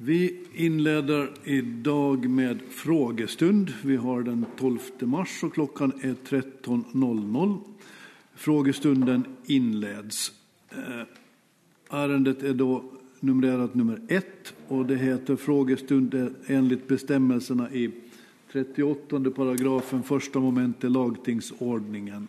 Vi inleder idag med frågestund. Vi har den 12 mars och klockan är 13.00. Frågestunden inleds. Ärendet är då numrerat nummer 1 och det heter frågestund enligt bestämmelserna i 38 paragrafen första momentet lagtingsordningen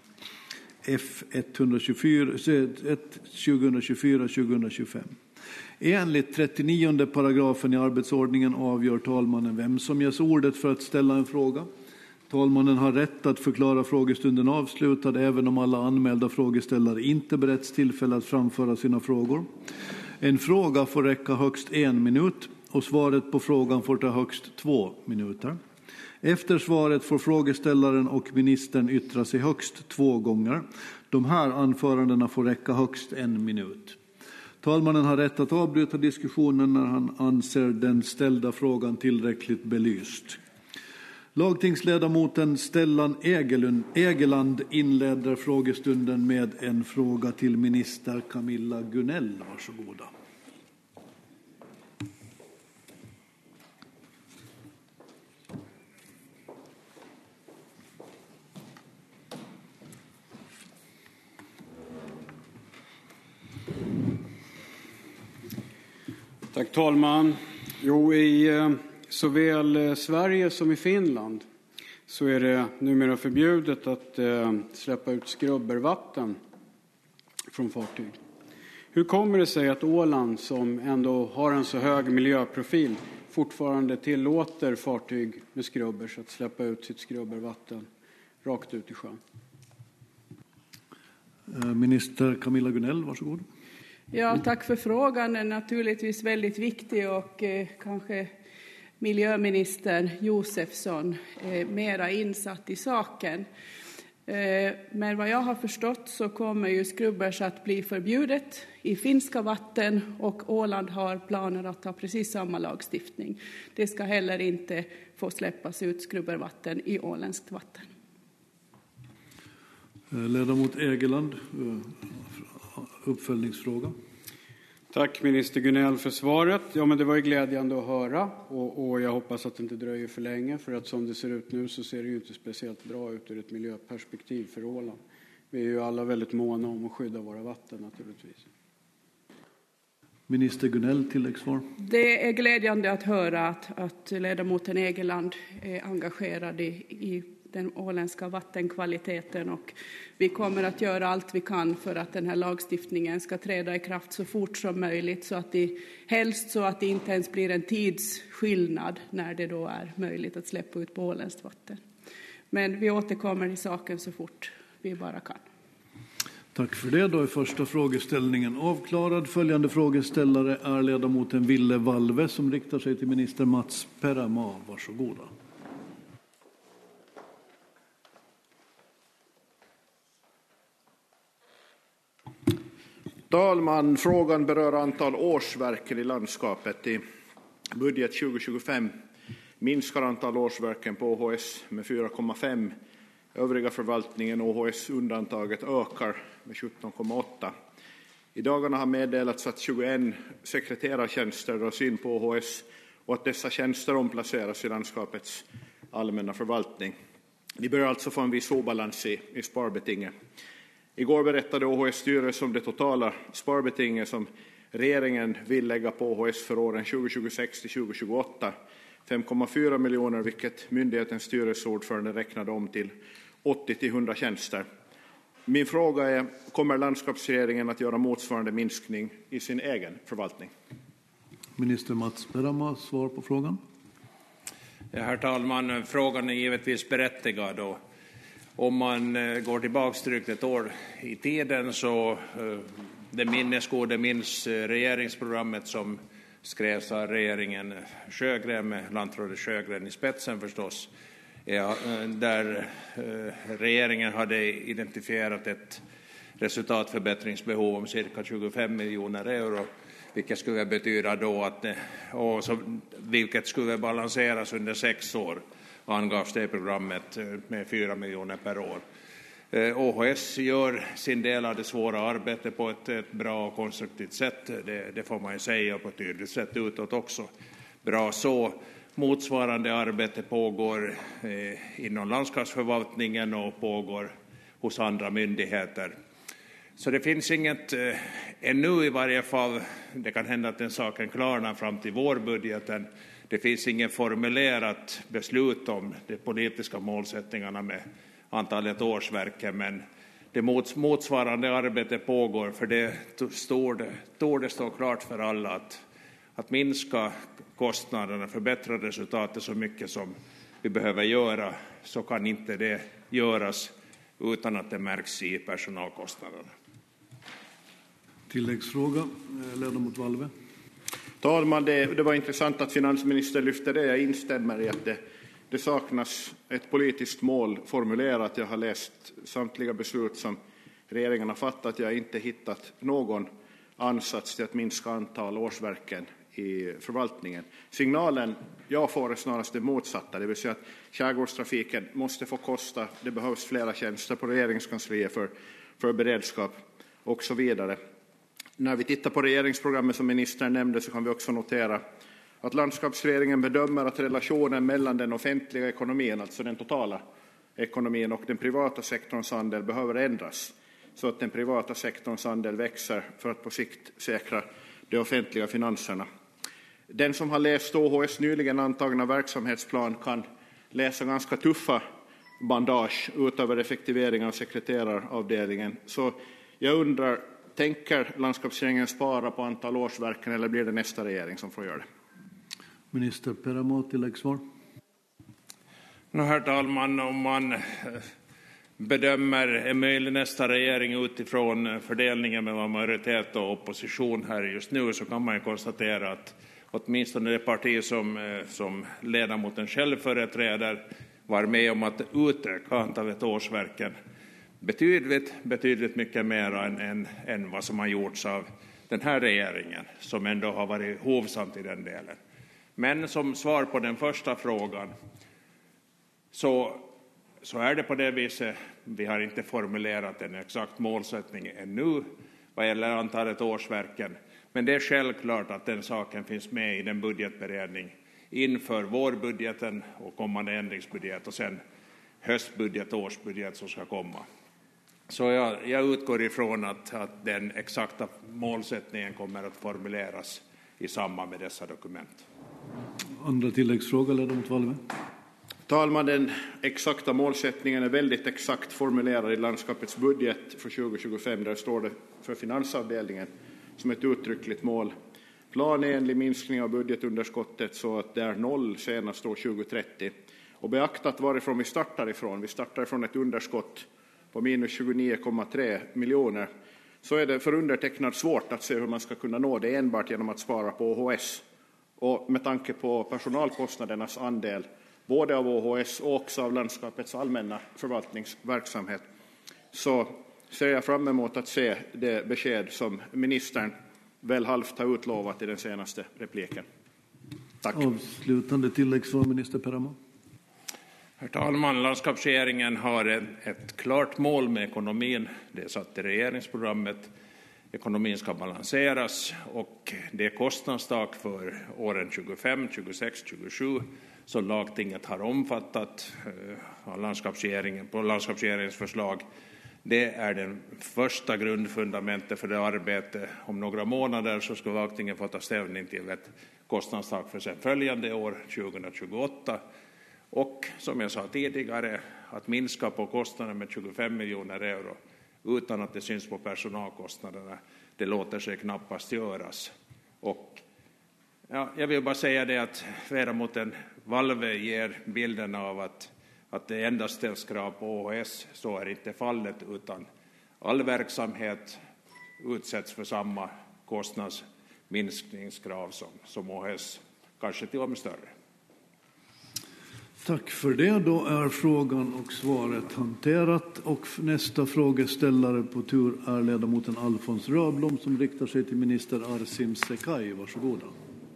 F124 2024-2025. Enligt 39 paragrafen i arbetsordningen avgör talmannen vem som ges ordet för att ställa en fråga. Talmannen har rätt att förklara frågestunden avslutad även om alla anmälda frågeställare inte beretts tillfälle att framföra sina frågor. En fråga får räcka högst 1 minut och svaret på frågan får ta högst 2 minuter. Efter svaret får frågeställaren och ministern yttra sig högst 2 gånger. De här anförandena får räcka högst 1 minut. Talmannen har rätt att avbryta diskussionen när han anser den ställda frågan tillräckligt belyst. Lagtingsledamoten Stellan Egeland inleder frågestunden med en fråga till minister Camilla Gunell. Varsågoda. Tack talman. I såväl Sverige som i Finland så är det numera förbjudet att släppa ut skrubbervatten från fartyg. Hur kommer det sig att Åland, som ändå har en så hög miljöprofil, fortfarande tillåter fartyg med skrubbers att släppa ut sitt skrubbervatten rakt ut i sjön? Minister Camilla Gunell, varsågod. Ja, tack för frågan. Den är naturligtvis väldigt viktig och kanske miljöminister Josefsson är mera insatt i saken. Men vad jag har förstått så kommer ju skrubbers att bli förbjudet i finska vatten och Åland har planer att ha precis samma lagstiftning. Det ska heller inte få släppas ut skrubbervatten i åländskt vatten. Ledamot Egeland, uppföljningsfråga. Tack minister Gunell för svaret. Ja, men det var ju glädjande att höra och jag hoppas att det inte dröjer för länge, för att som det ser ut nu så ser det ju inte speciellt bra ut ur ett miljöperspektiv för Åland. Vi är ju alla väldigt måna om att skydda våra vatten naturligtvis. Minister Gunell, tilläggsvar. Det är glädjande att höra att ledamoten Egeland är engagerad i den åländska vattenkvaliteten och vi kommer att göra allt vi kan för att den här lagstiftningen ska träda i kraft så fort som möjligt, så att det helst så att det inte ens blir en tidsskillnad när det då är möjligt att släppa ut på åländskt vatten. Men vi återkommer i saken så fort vi bara kan. Tack för det. Då är första frågeställningen avklarad. Följande frågeställare är ledamoten Ville Valve som riktar sig till minister Mats Perämaa. Varsågoda. Talman, frågan berör antal årsverken i landskapet. I budget 2025 minskar antal årsverken på OHS med 4,5. Övriga förvaltningen OHS-undantaget ökar med 17,8. I dagarna har meddelats att 21 sekreterartjänster dras in på OHS och att dessa tjänster omplaceras i landskapets allmänna förvaltning. Vi börjar alltså få en viss obalans i sparbetinget. Igår berättade OHS styrelse om det totala sparbetinget som regeringen vill lägga på OHS för åren 2026 till 2028. 5,4 miljoner, vilket myndighetens styrelseordförande räknade om till 80 till 100 tjänster. Min fråga är, kommer landskapsregeringen att göra motsvarande minskning i sin egen förvaltning? Minister Mats Perämaa, svar på frågan. Ja, herr talman, frågan är givetvis berättigad och om man går tillbaka drygt ett år i tiden så det minnesgode minns regeringsprogrammet som skrevs av regeringen Sjögren med landrådet Sjögren i spetsen förstås. Ja, där regeringen hade identifierat ett resultatförbättringsbehov om cirka 25 miljoner euro, vilket skulle betyda då att vilket skulle balanseras under 6 år, angavs det programmet med 4 miljoner per år. OHS gör sin del av det svåra arbetet på ett bra och konstruktivt sätt, det får man ju säga, på ett tydligt sätt utåt också. bra så. Motsvarande arbete pågår inom landskapsförvaltningen och pågår hos andra myndigheter. Så det finns inget ännu i varje fall. Det kan hända att den saken klarnar fram till vårbudgeten. Det finns inget formulerat beslut om de politiska målsättningarna med antalet årsverken, men det motsvarande arbete pågår, för det torde stå klart för alla att minska kostnaderna, förbättra resultatet så mycket som vi behöver göra, så kan inte det göras utan att det märks i personalkostnaderna. Tilläggsfråga, ledamot Valve. Talman, det var intressant att finansministern lyfte det. Jag instämmer i att det saknas ett politiskt mål formulerat. Jag har läst samtliga beslut som regeringen har fattat. Jag har inte hittat någon ansats till att minska antal årsverken i förvaltningen. Signalen jag får är snarast det motsatta, det vill säga att skärgårdstrafiken måste få kosta. Det behövs flera tjänster på regeringskansliet för beredskap och så vidare. När vi tittar på regeringsprogrammet som ministern nämnde, så kan vi också notera att landskapsregeringen bedömer att relationen mellan den offentliga ekonomin, alltså den totala ekonomin, och den privata sektorns andel behöver ändras, så att den privata sektorns andel växer för att på sikt säkra de offentliga finanserna. Den som har läst OHS nyligen antagna verksamhetsplan kan läsa ganska tuffa bandage utöver effektivering av sekreteraravdelningen. Så jag undrar, tänker landskapsregeringen spara på antal årsverken, eller blir det nästa regering som får göra det? Minister Peramo, tilläggssvar. Herr talman, om man bedömer en möjlig nästa regering utifrån fördelningen mellan majoritet och opposition här just nu, så kan man konstatera att åtminstone det parti som ledamoten själv företräder var med om att utöka antalet årsverken betydligt mycket mer än vad som har gjorts av den här regeringen, som ändå har varit hovsamt i den delen. Men som svar på den första frågan, så är det på det viset, vi har inte formulerat en exakt målsättning ännu vad gäller antalet årsverken, men det är självklart att den saken finns med i den budgetberedning inför vårbudgeten och kommande ändringsbudget och sen höstbudget och årsbudget som ska komma. Så jag utgår ifrån att den exakta målsättningen kommer att formuleras i samband med dessa dokument. Andra tilläggsfråga, ledamot Valve. Talman, den exakta målsättningen är väldigt exakt formulerad i landskapets budget för 2025. Där står det för finansavdelningen som ett uttryckligt mål. Planenlig minskning av budgetunderskottet så att det är 0 senast år 2030. Och beaktat varifrån vi startar ifrån. Vi startar från ett underskott på minus 29,3 miljoner. Så är det för undertecknad svårt att se hur man ska kunna nå det enbart genom att spara på OHS. Och med tanke på personalkostnadernas andel både av OHS och också av landskapets allmänna förvaltningsverksamhet, så ser jag fram emot att se det besked som ministern väl halvt har utlovat i den senaste repliken. Tack. Avslutande tilläggssvar, minister Peramo. Herr talman, landskapsregeringen har ett klart mål med ekonomin. Det är satt i regeringsprogrammet. Ekonomin ska balanseras och det är kostnadstak för åren 25, 26, 27 som lagtinget har omfattat av landskapsregeringen på landskapsregeringens förslag. Det är den första grundfundamentet för det arbete. Om några månader så ska lagtinget få ta ställning till ett kostnadstak för sen följande år, 2028. Och som jag sa tidigare, att minska på kostnaden med 25 miljoner euro utan att det syns på personalkostnaderna, det låter sig knappast göras. Och jag vill bara säga det att ledamoten Valve ger bilden av att det endast ställs krav på OHS. Så är inte fallet, utan all verksamhet utsätts för samma kostnadsminskningskrav som OHS, kanske till och med större. Tack för det. Då är frågan och svaret hanterat. Och nästa frågeställare på tur är ledamoten Alfons Röblom som riktar sig till minister Arsim Sekai. Varsågoda.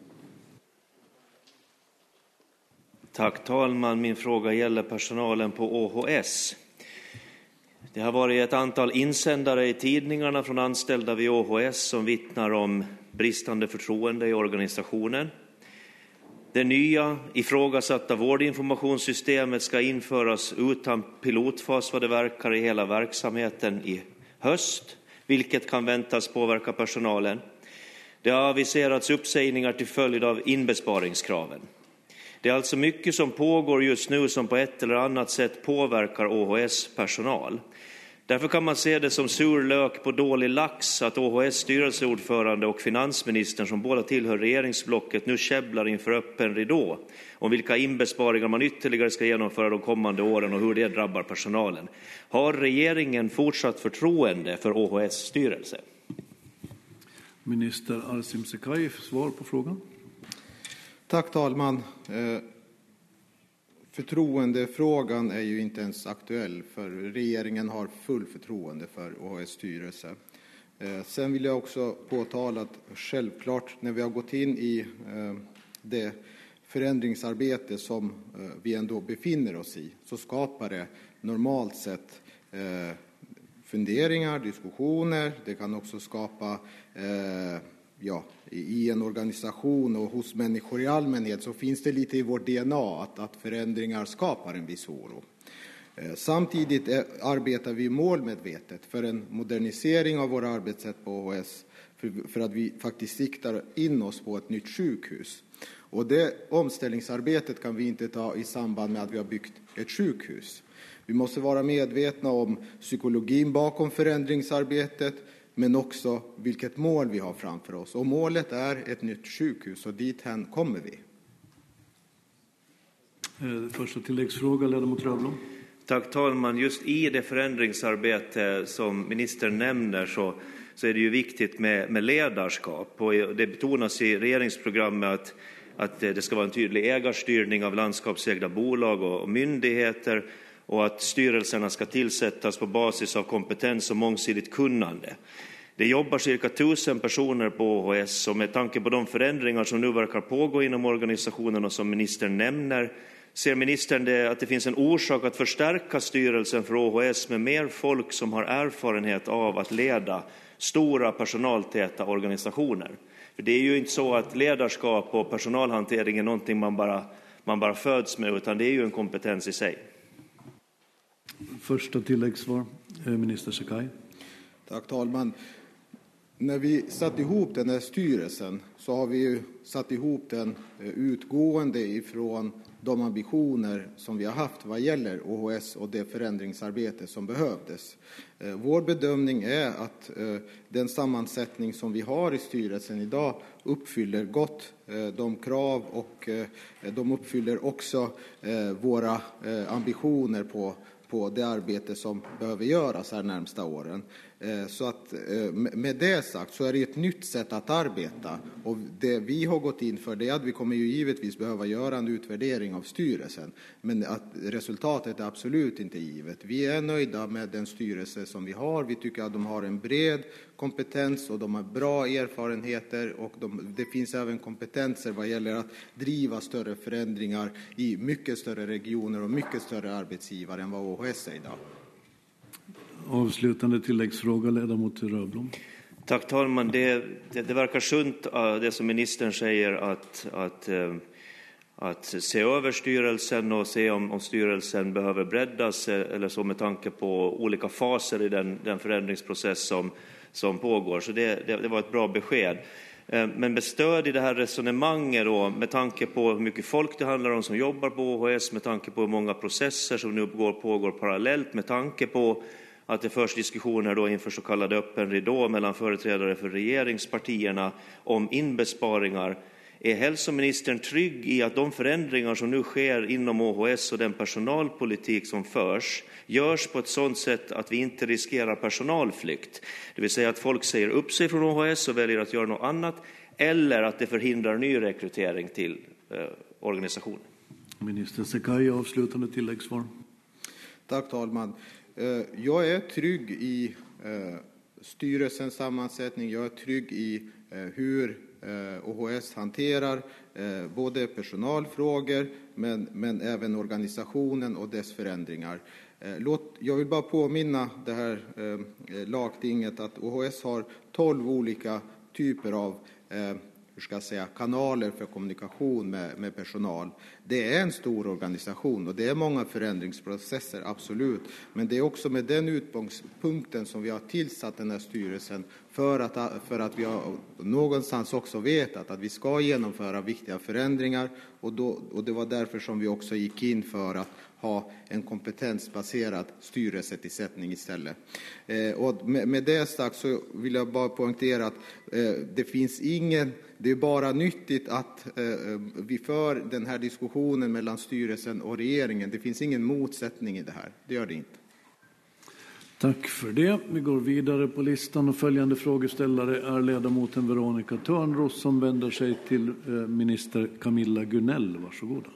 Tack talman. Min fråga gäller personalen på OHS. Det har varit ett antal insändare i tidningarna från anställda vid OHS som vittnar om bristande förtroende i organisationen. Det nya ifrågasatta vårdinformationssystemet ska införas utan pilotfas vad det verkar i hela verksamheten i höst, vilket kan väntas påverka personalen. Det har aviserats uppsägningar till följd av inbesparingskraven. Det är alltså mycket som pågår just nu som på ett eller annat sätt påverkar OHS personal. Därför kan man se det som sur lök på dålig lax att OHS styrelseordförande och finansministern, som båda tillhör regeringsblocket, nu käbblar inför öppen ridå om vilka inbesparingar man ytterligare ska genomföra de kommande åren och hur det drabbar personalen. Har regeringen fortsatt förtroende för OHS styrelse? Minister Arsim Sekai, svar på frågan. Tack talman. Förtroendefrågan är ju inte ens aktuell, för regeringen har full förtroende för OHS styrelse. Sen vill jag också påtala att självklart när vi har gått in i det förändringsarbete som vi ändå befinner oss i, så skapar det normalt sett funderingar, diskussioner. Det kan också skapa i en organisation och hos människor i allmänhet så finns det lite i vårt DNA att förändringar skapar en viss oro. Samtidigt arbetar vi målmedvetet för en modernisering av våra arbetssätt på OHS för att vi faktiskt siktar in oss på ett nytt sjukhus. Och det omställningsarbetet kan vi inte ta i samband med att vi har byggt ett sjukhus. Vi måste vara medvetna om psykologin bakom förändringsarbetet, men också vilket mål vi har framför oss. Och målet är ett nytt sjukhus, och dithän kommer vi. Första tilläggsfråga, ledamot Rövlom. Tack talman. Just i det förändringsarbete som ministern nämner så är det ju viktigt med ledarskap. Och det betonas i regeringsprogrammet att det ska vara en tydlig ägarstyrning av landskapsägda bolag och myndigheter, och att styrelserna ska tillsättas på basis av kompetens och mångsidigt kunnande. Det jobbar cirka 1000 personer på OHS, och med tanke på de förändringar som nu verkar pågå inom organisationen och som ministern nämner, ser ministern att det finns en orsak att förstärka styrelsen för OHS med mer folk som har erfarenhet av att leda stora personaltäta organisationer? För det är ju inte så att ledarskap och personalhantering är någonting man bara föds med, utan det är ju en kompetens i sig. Första tilläggssvar, minister Sekai. Tack talman. När vi satt ihop den här styrelsen så har vi ju satt ihop den utgående ifrån de ambitioner som vi har haft vad gäller OHS och det förändringsarbete som behövdes. Vår bedömning är att den sammansättning som vi har i styrelsen idag uppfyller gott de krav, och de uppfyller också våra ambitioner på det arbete som behöver göras här närmsta åren. Så att med det sagt så är det ett nytt sätt att arbeta, och det vi har gått in för det är att vi kommer ju givetvis behöva göra en utvärdering av styrelsen, men att resultatet är absolut inte givet. Vi är nöjda med den styrelse som vi har. Vi tycker att de har en bred kompetens och de har bra erfarenheter, och det finns även kompetenser vad gäller att driva större förändringar i mycket större regioner och mycket större arbetsgivare än vad OHS är idag. Avslutande tilläggsfråga, ledamot Rövlom. Tack talman. Det verkar sunt det som ministern säger att se över styrelsen och se om styrelsen behöver breddas eller så, med tanke på olika faser i den förändringsprocess som pågår. Så det var ett bra besked. Men med stöd i det här resonemanget då, med tanke på hur mycket folk det handlar om som jobbar på OHS, med tanke på hur många processer som nu pågår parallellt, med tanke på att det förs diskussioner då inför så kallad öppen ridå mellan företrädare för regeringspartierna om inbesparingar. Är hälsoministern trygg i att de förändringar som nu sker inom OHS och den personalpolitik som förs görs på ett sådant sätt att vi inte riskerar personalflykt? Det vill säga att folk säger upp sig från OHS och väljer att göra något annat, eller att det förhindrar ny rekrytering till organisationen. Minister Sekai, avslutande tilläggssvar. Tack talman. Jag är trygg i styrelsens sammansättning. Jag är trygg i hur OHS hanterar både personalfrågor men även organisationen och dess förändringar. Jag vill bara påminna det här lagtinget att OHS har 12 olika typer av kanaler för kommunikation med personal. Det är en stor organisation och det är många förändringsprocesser, absolut. Men det är också med den utgångspunkten som vi har tillsatt den här styrelsen för att vi har någonstans också vetat att vi ska genomföra viktiga förändringar och det var därför som vi också gick in för att ha en kompetensbaserad styrelsetillsättning istället. Och med det sagt så vill jag bara poängtera att det är bara nyttigt att vi för den här diskussionen mellan styrelsen och regeringen. Det finns ingen motsättning i det här. Det gör det inte. Tack för det. Vi går vidare på listan och följande frågeställare är ledamoten Veronica Törnros som vänder sig till minister Camilla Gunell. Varsågoda.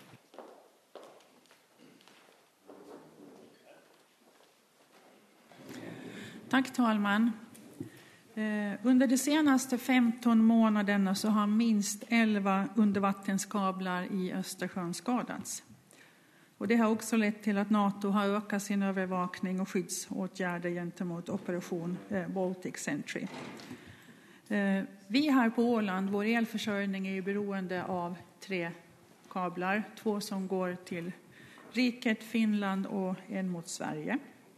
Tack talman. Under de senaste 15 månaderna så har minst 11 undervattenskablar i Östersjön skadats. Och det har också lett till att NATO har ökat sin övervakning och skyddsåtgärder gentemot operation Baltic Sentry. Vi här på Åland, vår elförsörjning är ju beroende av 3 kablar. 2 som går till riket, Finland och en mot Sverige.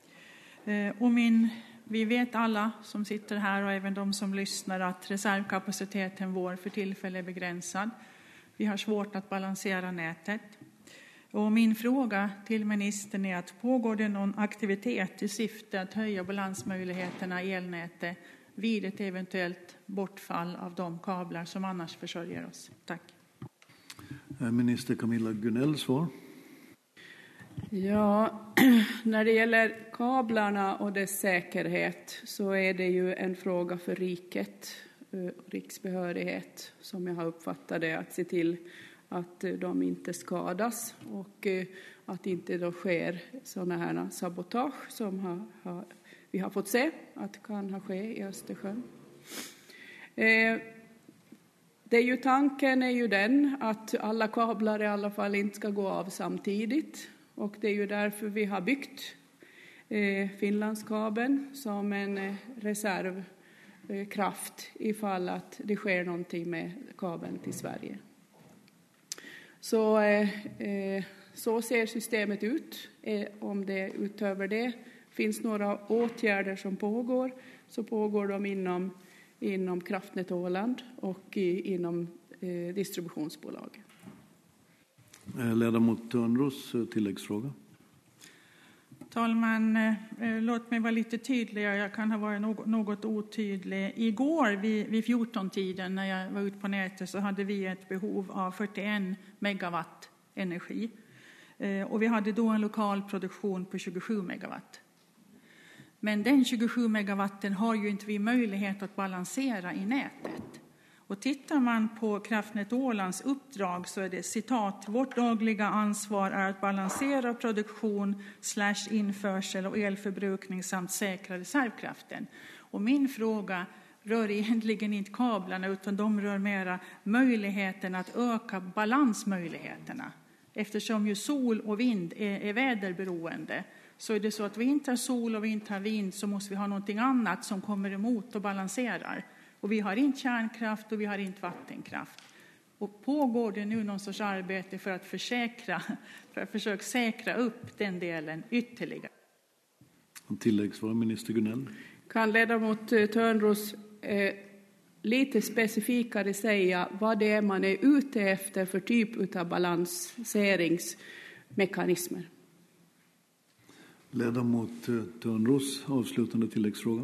Vi vet alla som sitter här och även de som lyssnar att reservkapaciteten vår för tillfället är begränsad. Vi har svårt att balansera nätet. Och min fråga till ministern är att pågår det någon aktivitet i syfte att höja balansmöjligheterna i elnätet vid ett eventuellt bortfall av de kablar som annars försörjer oss? Tack. Minister Camilla Gunell, svar. Ja, när det gäller kablarna och dess säkerhet så är det ju en fråga för riket, riksbehörighet, som jag har uppfattat det, att se till att de inte skadas och att inte då sker sådana här sabotage som vi har fått se att kan ha skett i Östersjön. Tanken är ju den att alla kablar i alla fall inte ska gå av samtidigt. Och det är ju därför vi har byggt Finlandskabeln som en reservkraft ifall att det sker någonting med kabeln till Sverige. Så ser systemet ut. Om det utöver det finns några åtgärder som pågår så pågår de inom Kraftnät Åland och inom distributionsbolagen. Ledamot Törnros, tilläggsfråga. Talman, låt mig vara lite tydligare. Jag kan ha varit något otydlig. Igår vid 14-tiden när jag var ute på nätet så hade vi ett behov av 41 megawatt energi. Och vi hade då en lokal produktion på 27 megawatt. Men den 27 megawatten har ju inte vi möjlighet att balansera i nätet. Och tittar man på Kraftnät Ålands uppdrag så är det citat: vårt dagliga ansvar är att balansera produktion / införsel och elförbrukning samt säkra reservkraften. Och min fråga rör egentligen inte kablarna utan de rör mera möjligheten att öka balansmöjligheterna. Eftersom ju sol och vind är väderberoende så är det så att vi inte har sol och vi inte har vind så måste vi ha någonting annat som kommer emot och balanserar. Och vi har inte kärnkraft och vi har inte vattenkraft. Och pågår det nu någon sorts arbete för att försöka säkra upp den delen ytterligare? Tilläggsvar, minister Gunell. Kan ledamot Törnros lite specifikare säga vad det är man är ute efter för typ av balanseringsmekanismer? Ledamot Törnros, avslutande tilläggsfråga.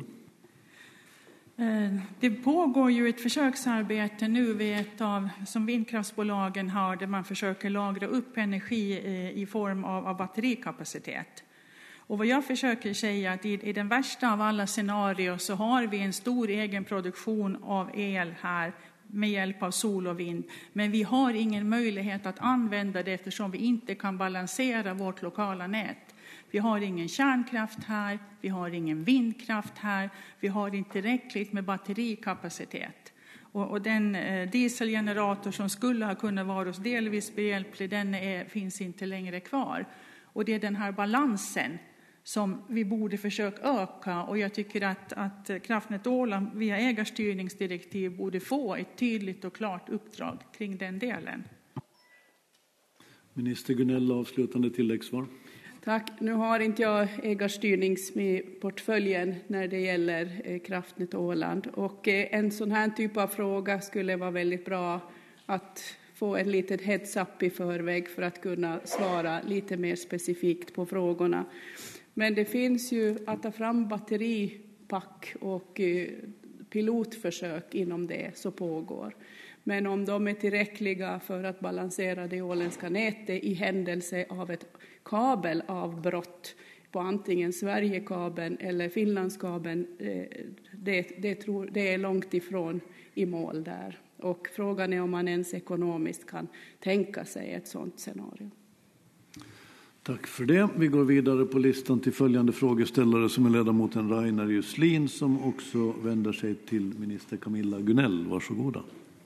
Det pågår ju ett försöksarbete nu vid som vindkraftsbolagen har där man försöker lagra upp energi i form av batterikapacitet. Och vad jag försöker säga är att i den värsta av alla scenarier så har vi en stor egen produktion av el här med hjälp av sol och vind. Men vi har ingen möjlighet att använda det eftersom vi inte kan balansera vårt lokala nät. Vi har ingen kärnkraft här, vi har ingen vindkraft här, vi har inte tillräckligt med batterikapacitet. Och den dieselgenerator som skulle ha kunnat vara oss delvis behjälplig, den finns inte längre kvar. Och det är den här balansen som vi borde försöka öka, och jag tycker att Kraftnät Åland via ägarstyrningsdirektiv borde få ett tydligt och klart uppdrag kring den delen. Minister Gunell, avslutande tilläggssvar. Tack. Nu har inte jag ägarstyrningsportföljen när det gäller Kraftnät Åland. Och en sån här typ av fråga skulle vara väldigt bra att få en liten heads-up i förväg för att kunna svara lite mer specifikt på frågorna. Men det finns ju att ta fram batteripack och pilotförsök inom det så pågår. Men om de är tillräckliga för att balansera det åländska nätet i händelse av ett kabelavbrott på antingen Sverigekabeln eller Finlandskabeln, det är långt ifrån i mål där. Och frågan är om man ens ekonomiskt kan tänka sig ett sådant scenario. Tack för det. Vi går vidare på listan till följande frågeställare som är ledamoten Rainer Juslin, som också vänder sig till minister Camilla Gunell. Varsågoda.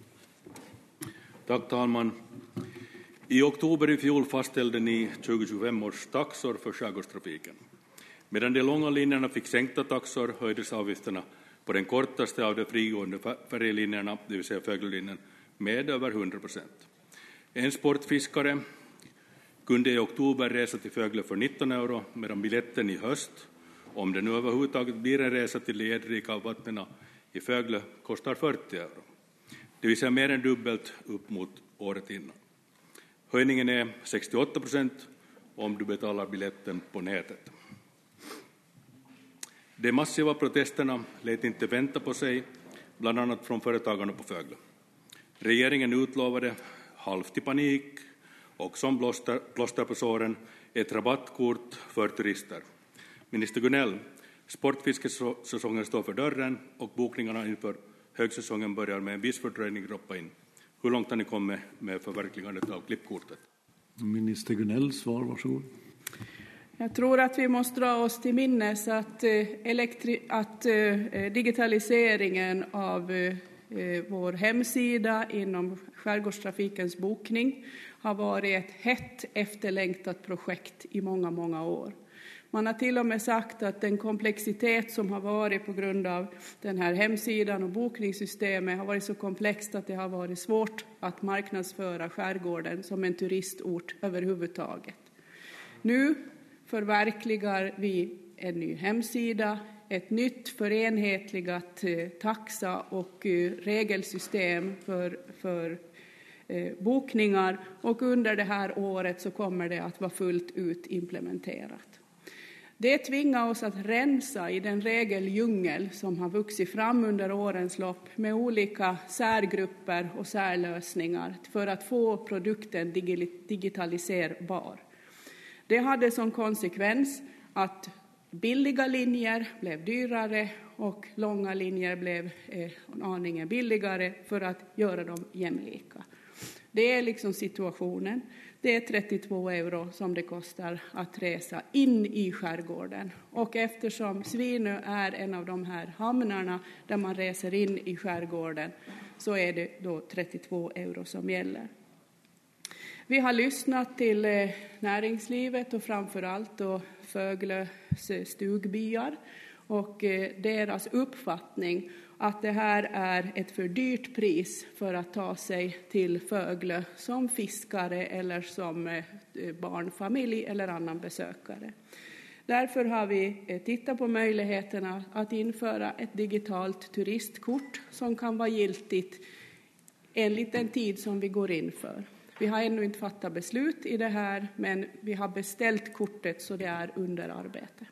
Tack talman. I oktober i fjol fastställde ni 2025 års taxor för skärgårdstrafiken. Medan de långa linjerna fick sänkta taxor höjdes avgifterna på den kortaste av de frigående färjelinjerna, det vill säga Föglelinjen, med över 100%. En sportfiskare kunde i oktober resa till Fögle för 19 euro, medan biljetten i höst, om det nu överhuvudtaget blir en resa till de edrika vattnen i Fögle, kostar 40 euro. Det vill säga mer än dubbelt upp mot året innan. Höjningen är 68% om du betalar biljetten på nätet. De massiva protesterna lät inte vänta på sig, bland annat från företagarna på Fögle. Regeringen utlovade, halvt i panik och som plåster på såren, ett rabattkort för turister. Minister Gunell, sportfiskesäsongen står för dörren och bokningarna inför högsäsongen börjar med en viss fördröjning droppa in. Hur långt har ni kommit med förverkligandet av klippkortet? Minister Gunell, svar, varsågod. Jag tror att vi måste dra oss till minnes att digitaliseringen av vår hemsida inom skärgårdstrafikens bokning har varit ett hett efterlängtat projekt i många, många år. Man har till och med sagt att den komplexitet som har varit på grund av den här hemsidan och bokningssystemet har varit så komplext att det har varit svårt att marknadsföra skärgården som en turistort överhuvudtaget. Nu förverkligar vi en ny hemsida, ett nytt förenhetligat taxa och regelsystem för bokningar, och under det här året så kommer det att vara fullt ut implementerat. Det tvingar oss att rensa i den regeldjungel som har vuxit fram under årens lopp med olika särgrupper och särlösningar för att få produkten digitaliserbar. Det hade som konsekvens att billiga linjer blev dyrare och långa linjer blev aningen billigare för att göra dem jämlika. Det är liksom situationen. Det är 32 euro som det kostar att resa in i skärgården. Och eftersom Svinö är en av de här hamnarna där man reser in i skärgården, så är det då 32 euro som gäller. Vi har lyssnat till näringslivet och framförallt då Fögles stugbyar och deras uppfattning att det här är ett för dyrt pris för att ta sig till Fögle som fiskare eller som barnfamilj eller annan besökare. Därför har vi tittat på möjligheterna att införa ett digitalt turistkort som kan vara giltigt enligt den tid som vi går in för. Vi har ännu inte fattat beslut i det här, men vi har beställt kortet så det är under arbete.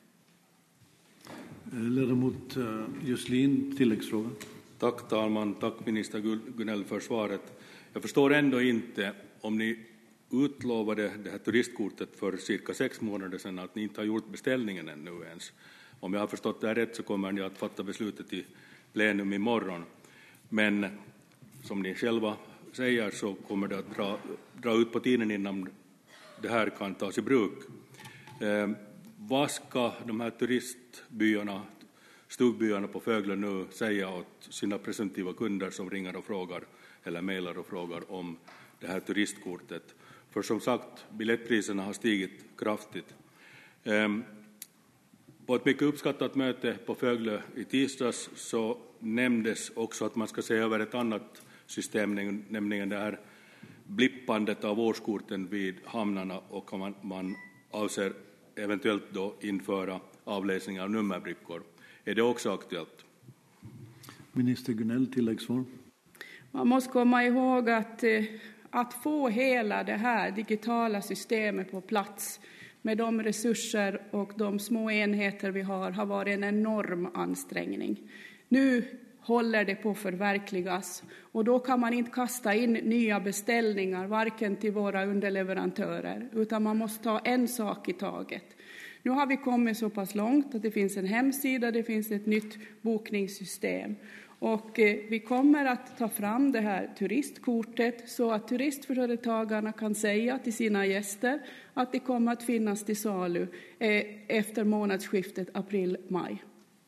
Ledamot Juslin, tilläggsfråga. Tack talman, tack minister Gunell för svaret. Jag förstår ändå inte, om ni utlovade det här turistkortet för cirka 6 månader sedan, att ni inte har gjort beställningen ännu ens. Om jag har förstått det här rätt så kommer ni att fatta beslutet i plenum imorgon. Men som ni själva säger så kommer det att dra ut på tiden innan det här kan tas i bruk. Vad ska de här turistbyarna, stugbyarna på Fögle nu säga åt sina presumtiva kunder som ringer och frågar eller mejlar och frågar om det här turistkortet? För som sagt, biljettpriserna har stigit kraftigt. På ett mycket uppskattat möte på Föglö i tisdags så nämndes också att man ska se över ett annat system, nämligen det här blippandet av årskorten vid hamnarna, och man avser eventuellt då införa avläsning av nummerbrickor. Är det också aktuellt? Minister Gunell, tilläggsvar. Man måste komma ihåg att få hela det här digitala systemet på plats med de resurser och de små enheter vi har varit en enorm ansträngning. Nu håller det på att förverkligas, och då kan man inte kasta in nya beställningar varken till våra underleverantörer, utan man måste ta en sak i taget. Nu har vi kommit så pass långt att det finns en hemsida, det finns ett nytt bokningssystem. Och vi kommer att ta fram det här turistkortet så att turistföretagarna kan säga till sina gäster att det kommer att finnas till salu efter månadsskiftet april-maj.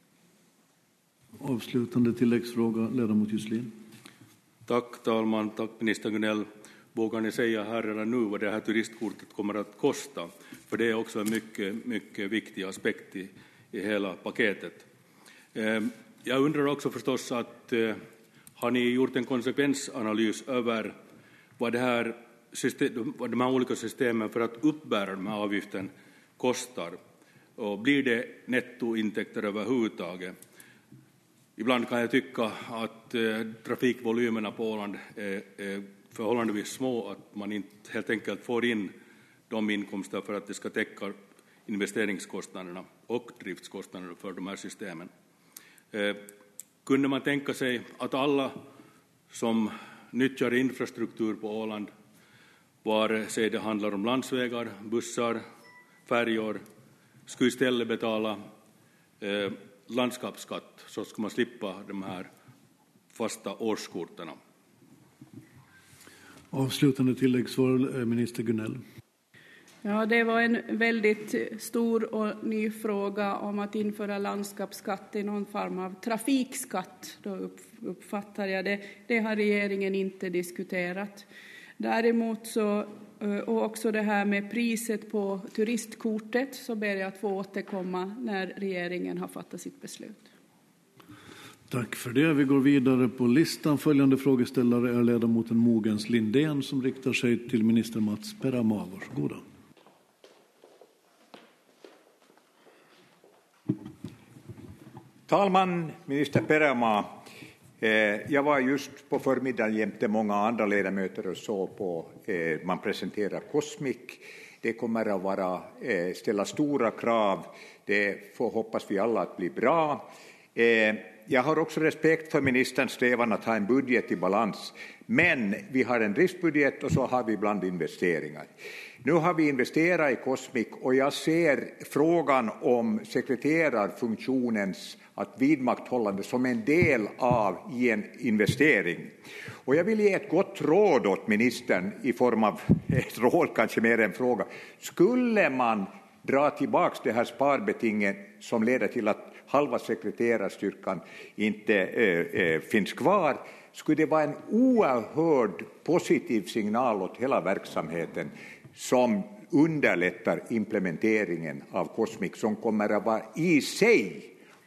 Avslutande tilläggsfråga, ledamot Jusslin. Tack talman, tack minister Gunell. Vågar ni säga här redan nu vad det här turistkortet kommer att kosta? För det är också en mycket viktig aspekt i hela paketet. Jag undrar också förstås att har ni gjort en konsekvensanalys över vad de här olika systemen för att uppbära de här avgiften kostar? Och blir det nettointäkter överhuvudtaget? Ibland kan jag tycka att trafikvolymerna på Åland är förhållandevis små, att man inte helt enkelt får in de inkomster för att det ska täcka investeringskostnaderna och driftskostnaderna för de här systemen. Kunde man tänka sig att alla som nyttjar infrastruktur på Åland, vare sig det handlar om landsvägar, bussar, färjor, skulle istället betala landskapsskatt, så ska man slippa de här fasta årskorterna? Avslutande tilläggsvar, minister Gunell. Ja, det var en väldigt stor och ny fråga om att införa landskapsskatt i någon form av trafikskatt. Då uppfattar jag det. Det har regeringen inte diskuterat. Däremot så, och också det här med priset på turistkortet, så ber jag att få återkomma när regeringen har fattat sitt beslut. Tack för det. Vi går vidare på listan. Följande frågeställare är ledamoten Mogens Lindén som riktar sig till minister Mats Peramaa. Varsågoda. Talman, minister Peramaa. Jag var just på förmiddagen jämte många andra ledamöter och så på man presenterar Cosmic. Det kommer att ställa stora krav. Det får, hoppas vi alla, att bli bra. Jag har också respekt för ministerns strävan att ha en budget i balans. Men vi har en driftbudget och så har vi ibland investeringar. Nu har vi investerat i Cosmic och jag ser frågan om sekreterarfunktionens att vidmakthållande som en del av en investering. Och jag vill ge ett gott råd åt ministern i form av ett råd, kanske mer än fråga. Skulle man dra tillbaka det här sparbetingen som leder till att halva sekreterarstyrkan inte finns kvar, skulle det vara en oerhörd positiv signal åt hela verksamheten som underlättar implementeringen av Cosmic, som kommer att vara i sig.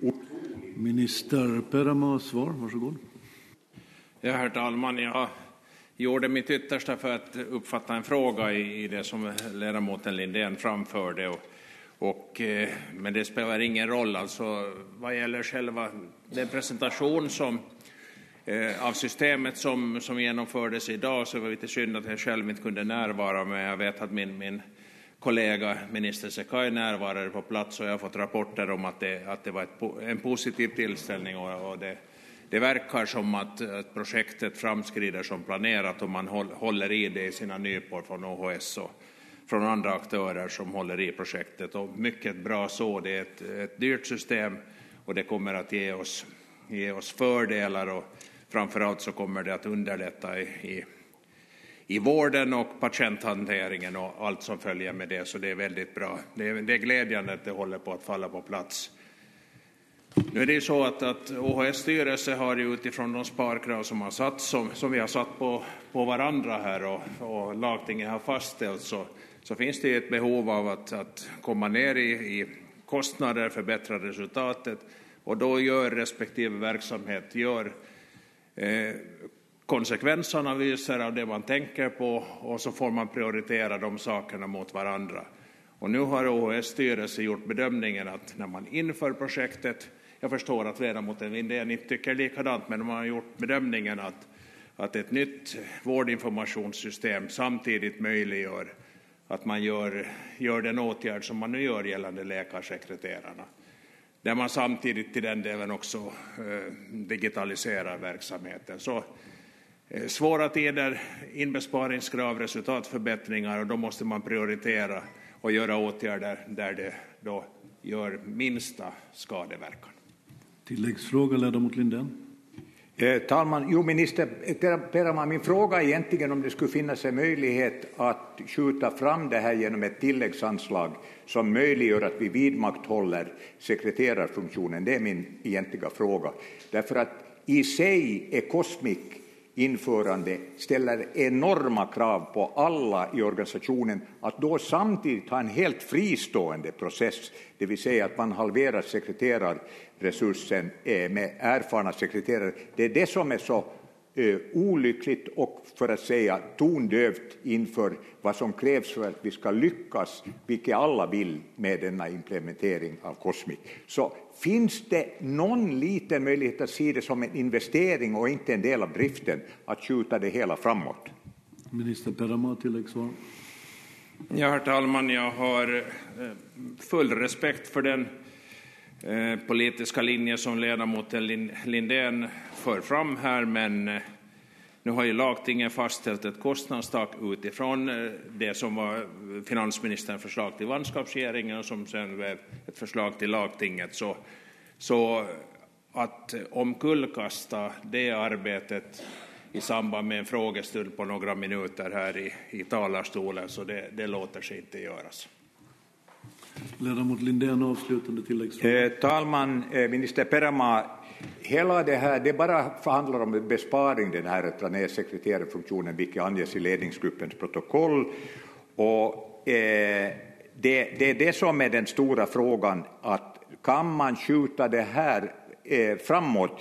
Minister Peramaa, svar, varsågod. Ja, herr talman, jag gjorde mitt yttersta för att uppfatta en fråga i det som ledamoten Lindén framförde. Men det spelar ingen roll. Alltså, vad gäller själva den presentation av systemet som genomfördes idag, så var det lite synd att jag själv inte kunde närvara, men jag vet att min kollega minister Sekai närvarade på plats och jag har fått rapporter om att det var en positiv tillställning och det verkar som att projektet framskrider som planerat och man håller i det i sina nypor från OHS och från andra aktörer som håller i projektet. Och mycket bra så, det är ett dyrt system och det kommer att ge oss fördelar och framförallt så kommer det att underlätta i vården och patienthanteringen och allt som följer med det, så det är väldigt bra. Det är glädjande att det håller på att falla på plats. Nu är det ju så att OHS styrelse har ju utifrån de sparkrav som har satt, som vi har satt på varandra här och lagtinget har fastställt, så finns det ett behov av att komma ner i kostnader, förbättra resultatet, och då gör respektive verksamhet konsekvensanalyser av det man tänker på, och så får man prioritera de sakerna mot varandra. Och nu har OHS styrelse gjort bedömningen att när man inför projektet, jag förstår att ledamoten Lindén inte tycker likadant, men man har gjort bedömningen att ett nytt vårdinformationssystem samtidigt möjliggör att man gör den åtgärd som man nu gör gällande läkarsekreterarna, där man samtidigt till den delen också digitaliserar verksamheten. Så svåra tider, inbesparingskrav, resultatförbättringar, och då måste man prioritera och göra åtgärder där det då gör minsta skadeverkan. Tilläggsfråga, ledamot Lindén. Talman, minister Peramaa, min fråga är egentligen om det skulle finnas en möjlighet att skjuta fram det här genom ett tilläggsanslag som möjliggör att vi vidmakthåller sekreterarfunktionen. Det är min egentliga fråga. Därför att i sig är Cosmic införande ställer enorma krav på alla i organisationen att då samtidigt ha en helt fristående process, det vill säga att man halverar sekreterarresursen med erfarna sekreterare. Det är det som är så olyckligt och, för att säga, tondövt inför vad som krävs för att vi ska lyckas, vilket alla vill, med denna implementering av Cosmic. Så finns det någon liten möjlighet att se det som en investering och inte en del av driften, att skjuta det hela framåt? Minister Peramaa, tilläggssvar. Ja, herr talman, jag har full respekt för den politiska linje som ledamoten Lindén för fram här, men nu har ju lagtinget fastställt ett kostnadstak utifrån det som var finansministerns förslag till landskapsregeringen och som sen blev ett förslag till lagtinget. Så att omkullkasta det arbetet i samband med en frågestund på några minuter här i talarstolen, så det låter sig inte göras. Ledamot Lindén, avslutande tilläggsfråga. Talman, minister Peramaa, hela det här, det bara handlar om en besparing, den här att dra ner sekreterarfunktionen, vilket anges i ledningsgruppens protokoll. Och det är det som är den stora frågan, att kan man skjuta det här framåt?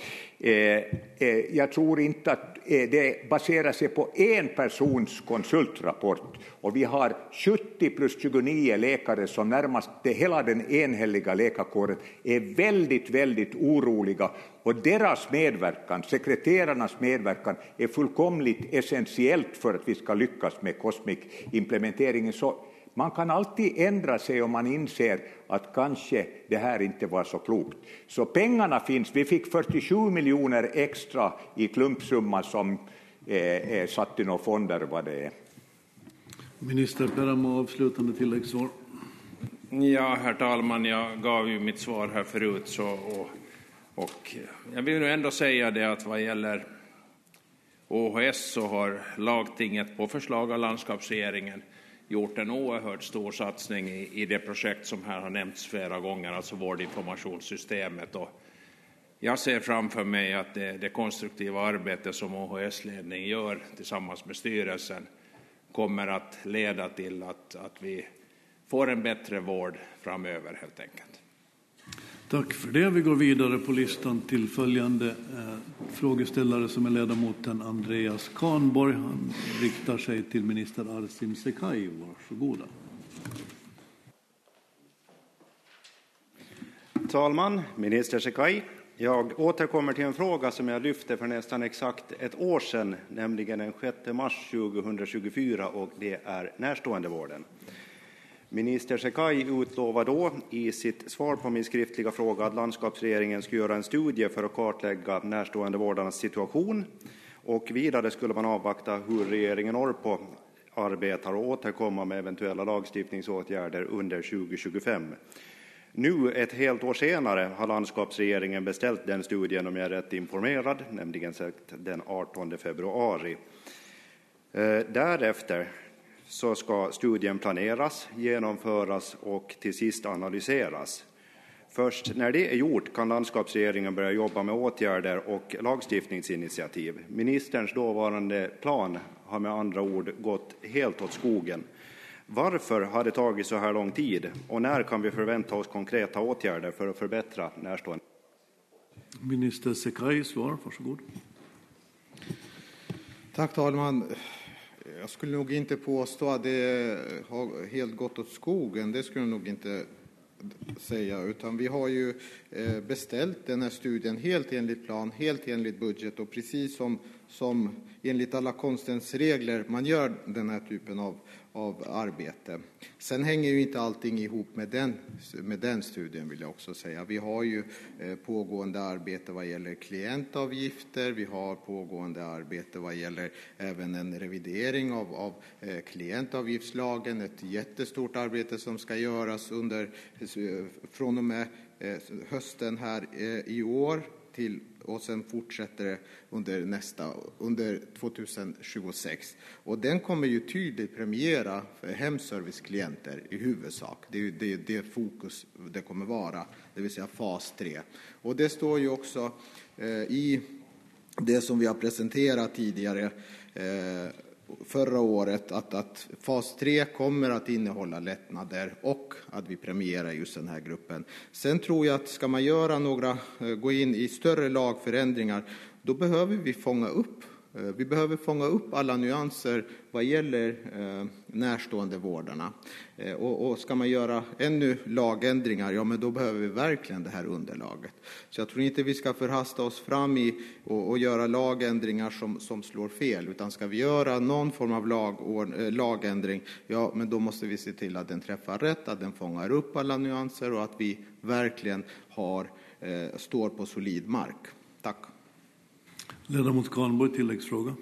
Jag tror inte att det baserar sig på en persons konsultrapport, och vi har 70 plus 29 läkare som närmast hela den enhälliga läkarkåren är väldigt, väldigt oroliga, och deras medverkan, sekreterarnas medverkan, är fullkomligt essentiellt för att vi ska lyckas med Cosmic-implementeringen. Så man kan alltid ändra sig om man inser att kanske det här inte var så klokt. Så pengarna finns. Vi fick 47 miljoner extra i klumpsumma som är satt i några fonder, vad det är. Minister Peramaa, avslutande tilläggssvar. Ja, herr talman, jag gav ju mitt svar här förut, och jag vill nu ändå säga det att vad gäller OHS så har lagtinget på förslag av landskapsregeringen gjort en oerhört stor satsning i det projekt som här har nämnts flera gånger, alltså vårdinformationssystemet. Och jag ser framför mig att det konstruktiva arbete som OHS-ledningen gör tillsammans med styrelsen kommer att leda till att vi får en bättre vård framöver, helt enkelt. Tack för det. Vi går vidare på listan till följande frågeställare som är ledamoten Andreas Kahnborg. Han riktar sig till minister Arsim Sekai. Varsågoda. Talman, minister Sekai. Jag återkommer till en fråga som jag lyfte för nästan exakt ett år sedan, nämligen den 6 mars 2024, och det är närståendevården. Minister Sekai utlovade då i sitt svar på min skriftliga fråga att landskapsregeringen skulle göra en studie för att kartlägga närståendevårdarnas situation, och vidare skulle man avvakta hur regeringen Orpo arbetar och återkomma med eventuella lagstiftningsåtgärder under 2025. Nu, ett helt år senare, har landskapsregeringen beställt den studien, om jag är rätt informerad, nämligen sagt den 18 februari. Därefter så ska studien planeras, genomföras och till sist analyseras. Först när det är gjort kan landskapsregeringen börja jobba med åtgärder och lagstiftningsinitiativ. Ministerns dåvarande plan har med andra ord gått helt åt skogen. Varför har det tagit så här lång tid och när kan vi förvänta oss konkreta åtgärder för att förbättra närstående? Minister Sekai, svar, varsågod. Tack talman. Jag skulle nog inte påstå att det har helt gått åt skogen. Det skulle jag nog inte säga, utan vi har ju beställt den här studien helt enligt plan, helt enligt budget och precis som enligt alla konstens regler man gör den här typen av arbete. Sen hänger ju inte allting ihop med den studien, vill jag också säga. Vi har ju pågående arbete vad gäller klientavgifter, vi har pågående arbete vad gäller även en revidering av klientavgiftslagen, ett jättestort arbete som ska göras från och med hösten här i år och sen fortsätter det under 2026. Och den kommer ju tydligt premiera för hemserviceklienter i huvudsak. Det är det fokus det kommer vara, det vill säga fas 3. Och det står ju också i det som vi har presenterat tidigare förra året att fas 3 kommer att innehålla lättnader och att vi premierar just den här gruppen. Sen tror jag att ska man göra gå in i större lagförändringar, då behöver vi fånga upp alla nyanser vad gäller närstående vårdarna. Och ska man göra ännu lagändringar, ja men då behöver vi verkligen det här underlaget. Så jag tror inte vi ska förhasta oss fram och göra lagändringar som slår fel, utan ska vi göra någon form av lagändring, ja men då måste vi se till att den träffar rätt, att den fångar upp alla nyanser och att vi verkligen står på solid mark. Tack. Ledamot Kahnborg, tilläggsfråga.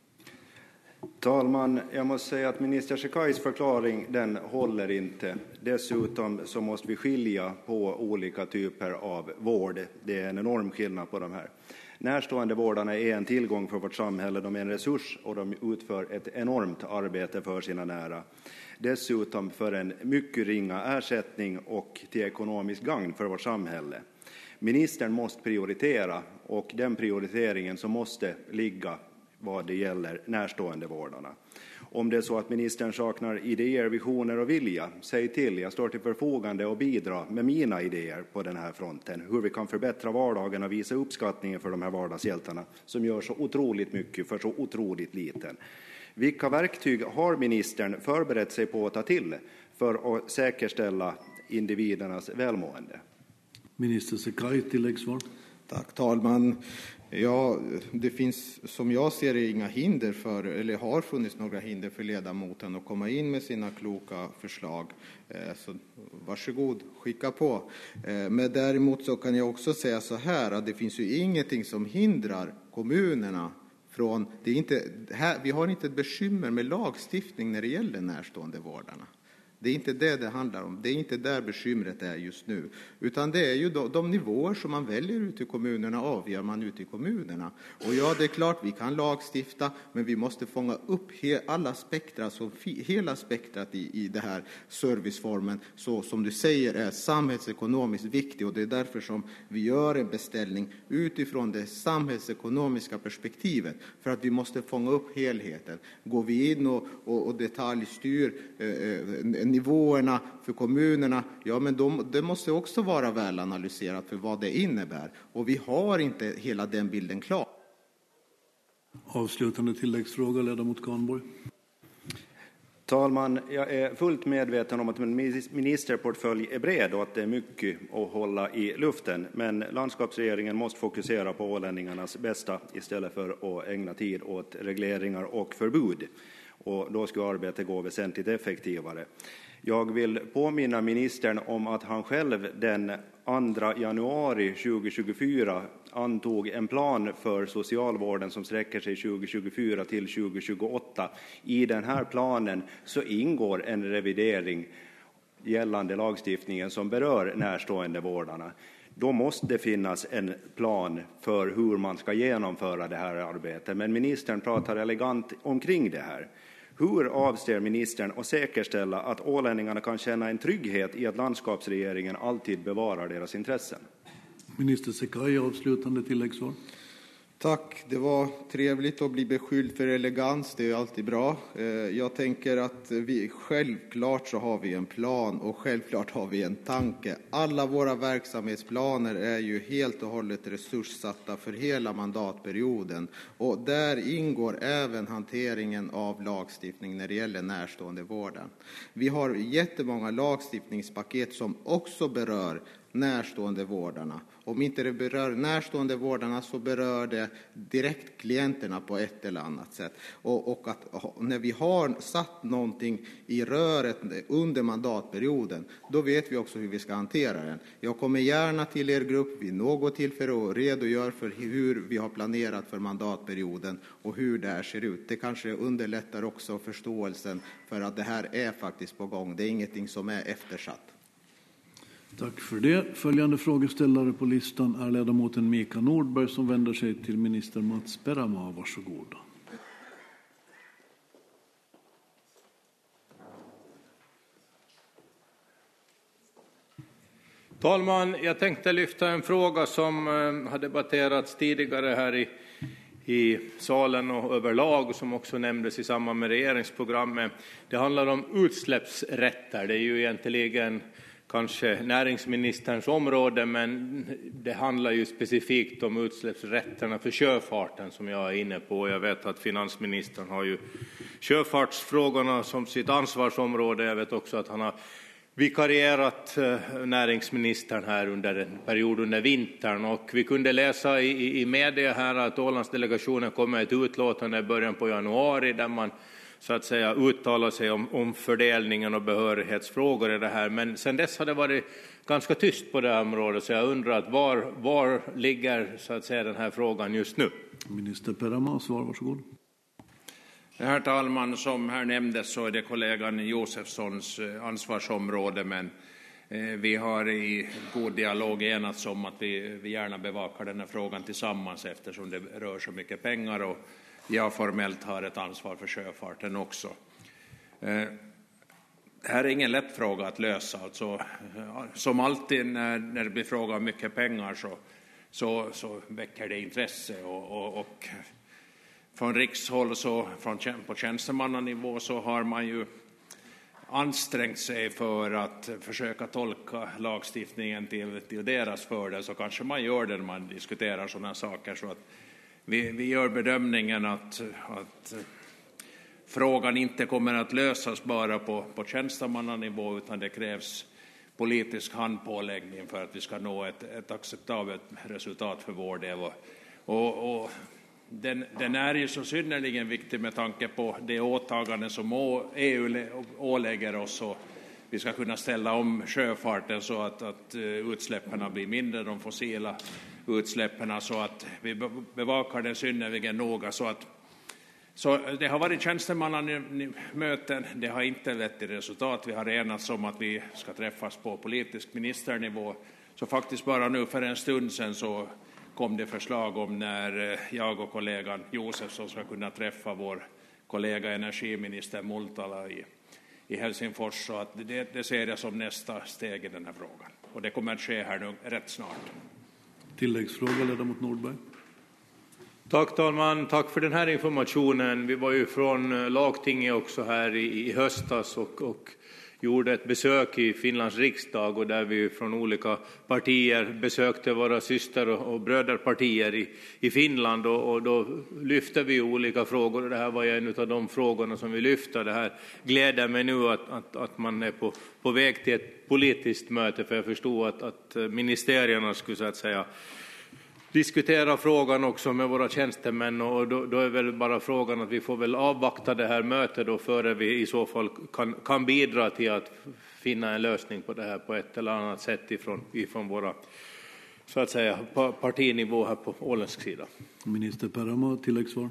Talman, jag måste säga att minister Sekais förklaring, den håller inte. Dessutom så måste vi skilja på olika typer av vård. Det är en enorm skillnad på de här. Närstående vårdarna är en tillgång för vårt samhälle, de är en resurs och de utför ett enormt arbete för sina nära. Dessutom för en mycket ringa ersättning och till ekonomisk gagn för vårt samhälle. Ministern måste prioritera, och den prioriteringen som måste ligga vad det gäller närstående vårdarna. Om det är så att ministern saknar idéer, visioner och vilja, säg till. Jag står till förfogande och bidra med mina idéer på den här fronten. Hur vi kan förbättra vardagen och visa uppskattningen för de här vardagshjältarna som gör så otroligt mycket för så otroligt liten. Vilka verktyg har ministern förberett sig på att ta till för att säkerställa individernas välmående? Minister Sekai, tilläggssvar. Tack talman. Ja, det finns som jag ser det inga hinder eller har funnits några hinder för ledamoten att komma in med sina kloka förslag. Så varsågod, skicka på. Men däremot så kan jag också säga så här att det finns ju ingenting som hindrar kommunerna från, vi har inte ett bekymmer med lagstiftning när det gäller närstående vårdarna. Det är inte det handlar om. Det är inte där bekymret är just nu. Utan det är ju de nivåer som man väljer ute i kommunerna avgör man ute i kommunerna. Och ja, det är klart vi kan lagstifta, men vi måste fånga upp alla spektra, hela spektrat i det här serviceformen. Så som du säger är samhällsekonomiskt viktig, och det är därför som vi gör en beställning utifrån det samhällsekonomiska perspektivet. För att vi måste fånga upp helheten. Går vi in och detaljstyr nivåerna för kommunerna, ja men det måste också vara väl analyserat för vad det innebär. Och vi har inte hela den bilden klar. Avslutande tilläggsfråga, ledamot Kahnborg. Talman, jag är fullt medveten om att en ministerportfölj är bred och att det är mycket att hålla i luften. Men landskapsregeringen måste fokusera på ålänningarnas bästa istället för att ägna tid åt regleringar och förbud. Och då ska arbetet gå väsentligt effektivare. Jag vill påminna ministern om att han själv den 2 januari 2024 antog en plan för socialvården som sträcker sig 2024 till 2028. I den här planen så ingår en revidering gällande lagstiftningen som berör närstående vårdarna. Då måste det finnas en plan för hur man ska genomföra det här arbetet. Men ministern pratar elegant omkring det här. Hur avser ministern att säkerställa att ålänningarna kan känna en trygghet i att landskapsregeringen alltid bevarar deras intressen? Minister Sekai, avslutande tilläggssvar. Tack, det var trevligt att bli beskylld för elegans, det är ju alltid bra. Jag tänker att självklart så har vi en plan och självklart har vi en tanke. Alla våra verksamhetsplaner är ju helt och hållet resurssatta för hela mandatperioden. Och där ingår även hanteringen av lagstiftning när det gäller närståendevården. Vi har jättemånga lagstiftningspaket som också berör närståendevårdarna. Om inte det berör närståendevårdarna så berör det direkt klienterna på ett eller annat sätt. Och att när vi har satt någonting i röret under mandatperioden, då vet vi också hur vi ska hantera den. Jag kommer gärna till er grupp vid något tillfälle och redogör för hur vi har planerat för mandatperioden och hur det här ser ut. Det kanske underlättar också förståelsen för att det här är faktiskt på gång. Det är ingenting som är eftersatt. Tack för det. Följande frågeställare på listan är ledamoten Mika Nordberg som vänder sig till minister Mats Peramaa. Varsågod. Talman, jag tänkte lyfta en fråga som har debatterats tidigare här i salen och överlag, som också nämndes i samband med regeringsprogrammet. Det handlar om utsläppsrätter. Det är ju egentligen kanske näringsministerns område, men det handlar ju specifikt om utsläppsrätterna för sjöfarten som jag är inne på. Jag vet att finansministern har ju sjöfartsfrågorna som sitt ansvarsområde. Jag vet också att han har vikarierat näringsministern här under en period under vintern, och vi kunde läsa i media här att Ålandsdelegationen kom med ett utlåtande i början på januari där man så att säga uttala sig om fördelningen och behörighetsfrågor i det här. Men sen dess har det varit ganska tyst på det här området, så jag undrar att var ligger så att säga den här frågan just nu? Minister Peramaa, svar varsågod. Herr talman, som här nämndes så är det kollegan Josefssons ansvarsområde, men vi har i god dialog enats om att vi gärna bevakar den här frågan tillsammans eftersom det rör så mycket pengar och jag formellt har ett ansvar för sjöfarten också. Det här är ingen lätt fråga att lösa. Alltså, som alltid när det blir fråga om mycket pengar så väcker det intresse och från rikshåll så på tjänstemannanivå så har man ju ansträngt sig för att försöka tolka lagstiftningen till deras fördel, så kanske man gör det när man diskuterar sådana saker, så att vi gör bedömningen att frågan inte kommer att lösas bara på tjänstemannanivå, utan det krävs politisk handpåläggning för att vi ska nå ett acceptabelt resultat för vår del. Och den är ju så synnerligen viktig med tanke på det åtagande som EU ålägger oss, och vi ska kunna ställa om sjöfarten så att utsläppen blir mindre, de fossila utsläppen, så att vi bevakar det synnerligen noga. Så det har varit tjänstemannamöten, det har inte lett till resultat. Vi har enats om att vi ska träffas på politisk ministernivå. Så faktiskt bara nu för en stund sedan så kom det förslag om när jag och kollegan Josefsson ska kunna träffa vår kollega energiminister Multala i Helsingfors. Så att det ser jag som nästa steg i den här frågan. Och det kommer att ske här nu rätt snart. Tilläggsfråga, ledamot Nordberg. Tack talman, tack för den här informationen. Vi var ju från lagtinget också här i höstas och gjorde ett besök i Finlands riksdag, och där vi från olika partier besökte våra syster- och bröderpartier i Finland, och då lyfte vi olika frågor, och det här var en av de frågorna som vi lyfte. Det här gläder mig nu att man är på väg till ett politiskt möte, för jag förstod att ministerierna skulle så att säga diskutera frågan också med våra tjänstemän, och då är väl bara frågan att vi får väl avvakta det här mötet då före vi i så fall kan bidra till att finna en lösning på det här på ett eller annat sätt ifrån våra så att säga partinivå här på åländsk sida. Minister Peramaa, tilläggssvar.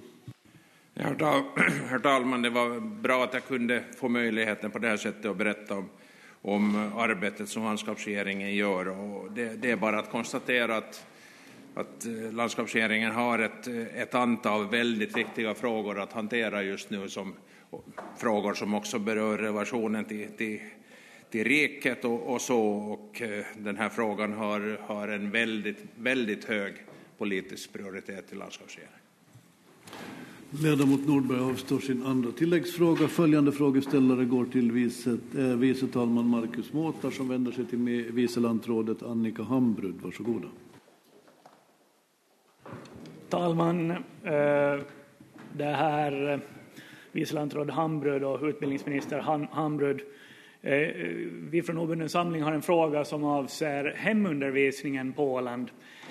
Herr talman, det var bra att jag kunde få möjligheten på det här sättet att berätta om arbetet som landskapsregeringen gör, och det är bara att konstatera att landskapsregeringen har ett antal väldigt viktiga frågor att hantera just nu, som frågor som också berör relationen till riket och så, och den här frågan har en väldigt, väldigt hög politisk prioritet i landskapsregeringen. Ledamot Nordberg avstår sin andra tilläggsfråga. Följande frågeställare går till vice talman Markus Mårtar som vänder sig till vice landrådet Annika Hambrud. Varsågoda. Talman, det här vice landråd Hambrud och utbildningsminister Hambrud. Vi från Obunden samling har en fråga som avser hemundervisningen på Åland.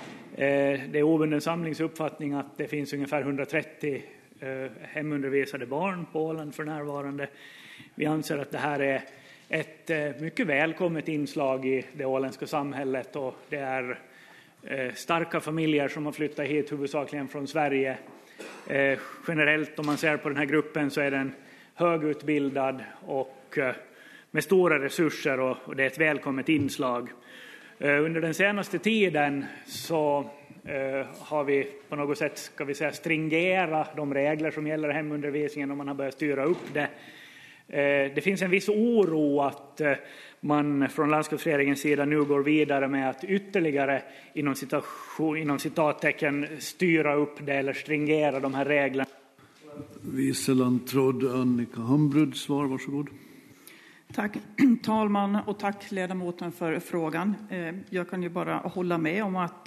Det är Obunden samlings uppfattning att det finns ungefär 130 hemundervisade barn på Åland för närvarande. Vi anser att det här är ett mycket välkommet inslag i det åländska samhället, och det är starka familjer som har flyttat hit huvudsakligen från Sverige. Generellt om man ser på den här gruppen så är den högutbildad och med stora resurser, och det är ett välkommet inslag. Under den senaste tiden så har vi på något sätt, ska vi säga, stringera de regler som gäller hemundervisningen, och man har börjat styra upp det. Det finns en viss oro att man från landskapsregeringens sida nu går vidare med att ytterligare inom citattecken styra upp det eller stringera de här reglerna. Vice landråd Annika Hambrud, svar, varsågod. Tack talman, och tack ledamoten för frågan. Jag kan ju bara hålla med om att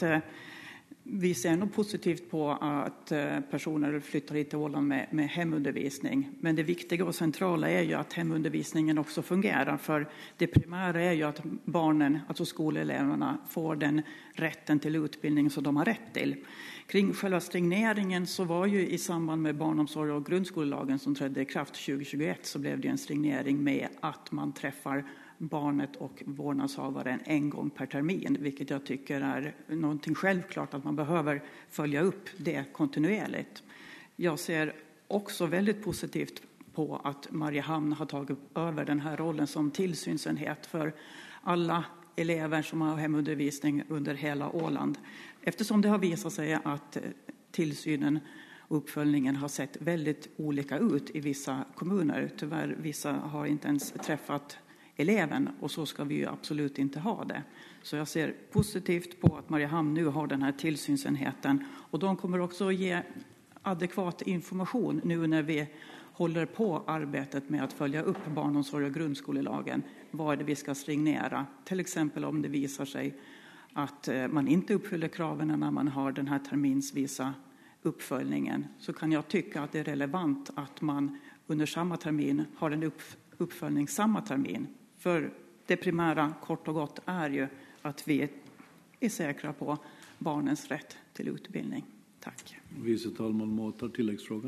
vi ser nog positivt på att personer flyttar hit till Åland med hemundervisning. Men det viktiga och centrala är ju att hemundervisningen också fungerar. För det primära är ju att barnen, alltså skoleleverna, får den rätten till utbildning som de har rätt till. Kring själva stringeringen så var ju i samband med barnomsorg och grundskolelagen som trädde i kraft 2021 så blev det en stringering med att man träffar barnet och vårdnadshavaren en gång per termin, vilket jag tycker är någonting självklart att man behöver följa upp det kontinuerligt. Jag ser också väldigt positivt på att Mariehamn har tagit över den här rollen som tillsynsenhet för alla elever som har hemundervisning under hela Åland. Eftersom det har visat sig att tillsynen och uppföljningen har sett väldigt olika ut i vissa kommuner. Tyvärr, vissa har inte ens träffat eleven, och så ska vi ju absolut inte ha det. Så jag ser positivt på att Mariehamn nu har den här tillsynsenheten, och de kommer också att ge adekvat information nu när vi håller på arbetet med att följa upp barnomsorg och grundskolelagen. Vad är det vi ska stringera? Till exempel om det visar sig att man inte uppfyller kraven när man har den här terminsvisa uppföljningen, så kan jag tycka att det är relevant att man under samma termin har en uppföljning samma termin. För det primära kort och gott är ju att vi är säkra på barnens rätt till utbildning. Tack. Vice talman Mårtar, tilläggsfråga.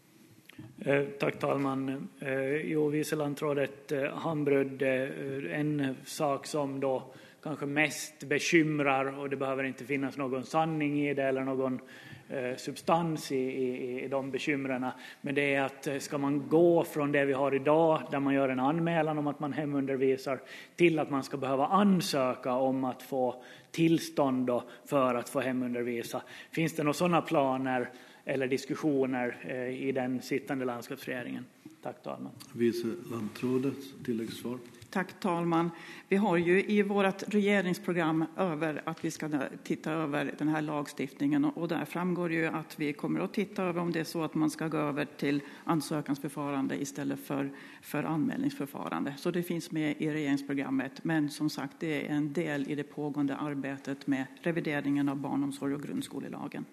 Tack talman. Vice landrådet Hambrud, en sak som då kanske mest bekymrar, och det behöver inte finnas någon sanning i det eller någon substans i de bekymrarna, men det är att ska man gå från det vi har idag där man gör en anmälan om att man hemundervisar till att man ska behöva ansöka om att få tillstånd då för att få hemundervisa. Finns det några sådana planer eller diskussioner i den sittande landskapsregeringen? Tack talman. Vice landrådet, tilläggssvar. Tack talman. Vi har ju i vårt regeringsprogram över att vi ska titta över den här lagstiftningen, och där framgår ju att vi kommer att titta över om det är så att man ska gå över till ansökansförfarande istället för anmälningsförfarande. Så det finns med i regeringsprogrammet, men som sagt det är en del i det pågående arbetet med revideringen av barnomsorg och grundskolelagen.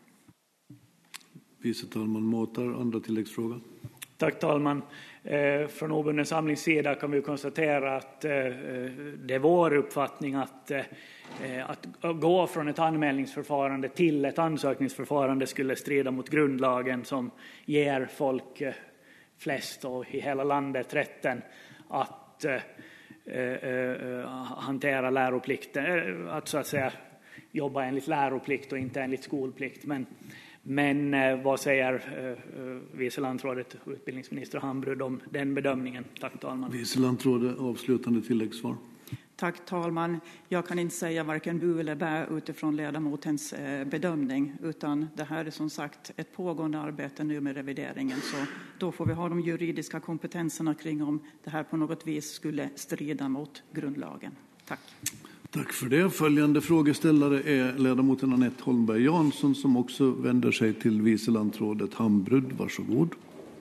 Vice talman Mårtar, andra tilläggsfråga. Tack talman. Från Obunden samlings sida kan vi konstatera att det är vår uppfattning att gå från ett anmälningsförfarande till ett ansökningsförfarande skulle strida mot grundlagen som ger folk flest och i hela landet rätten att hantera läroplikten, att så att säga jobba enligt läroplikt och inte enligt skolplikt. Men vad säger vice landrådet och utbildningsminister Hambrud om den bedömningen? Tack talman. Vice landrådet, avslutande tilläggssvar. Tack talman. Jag kan inte säga varken bu eller bä utifrån ledamotens bedömning, utan det här är som sagt ett pågående arbete nu med revideringen, så då får vi ha de juridiska kompetenserna kring om det här på något vis skulle strida mot grundlagen. Tack. Tack för det. Följande frågeställare är ledamoten Anette Holmberg Jansson som också vänder sig till vice landrådet Hambrud. Varsågod.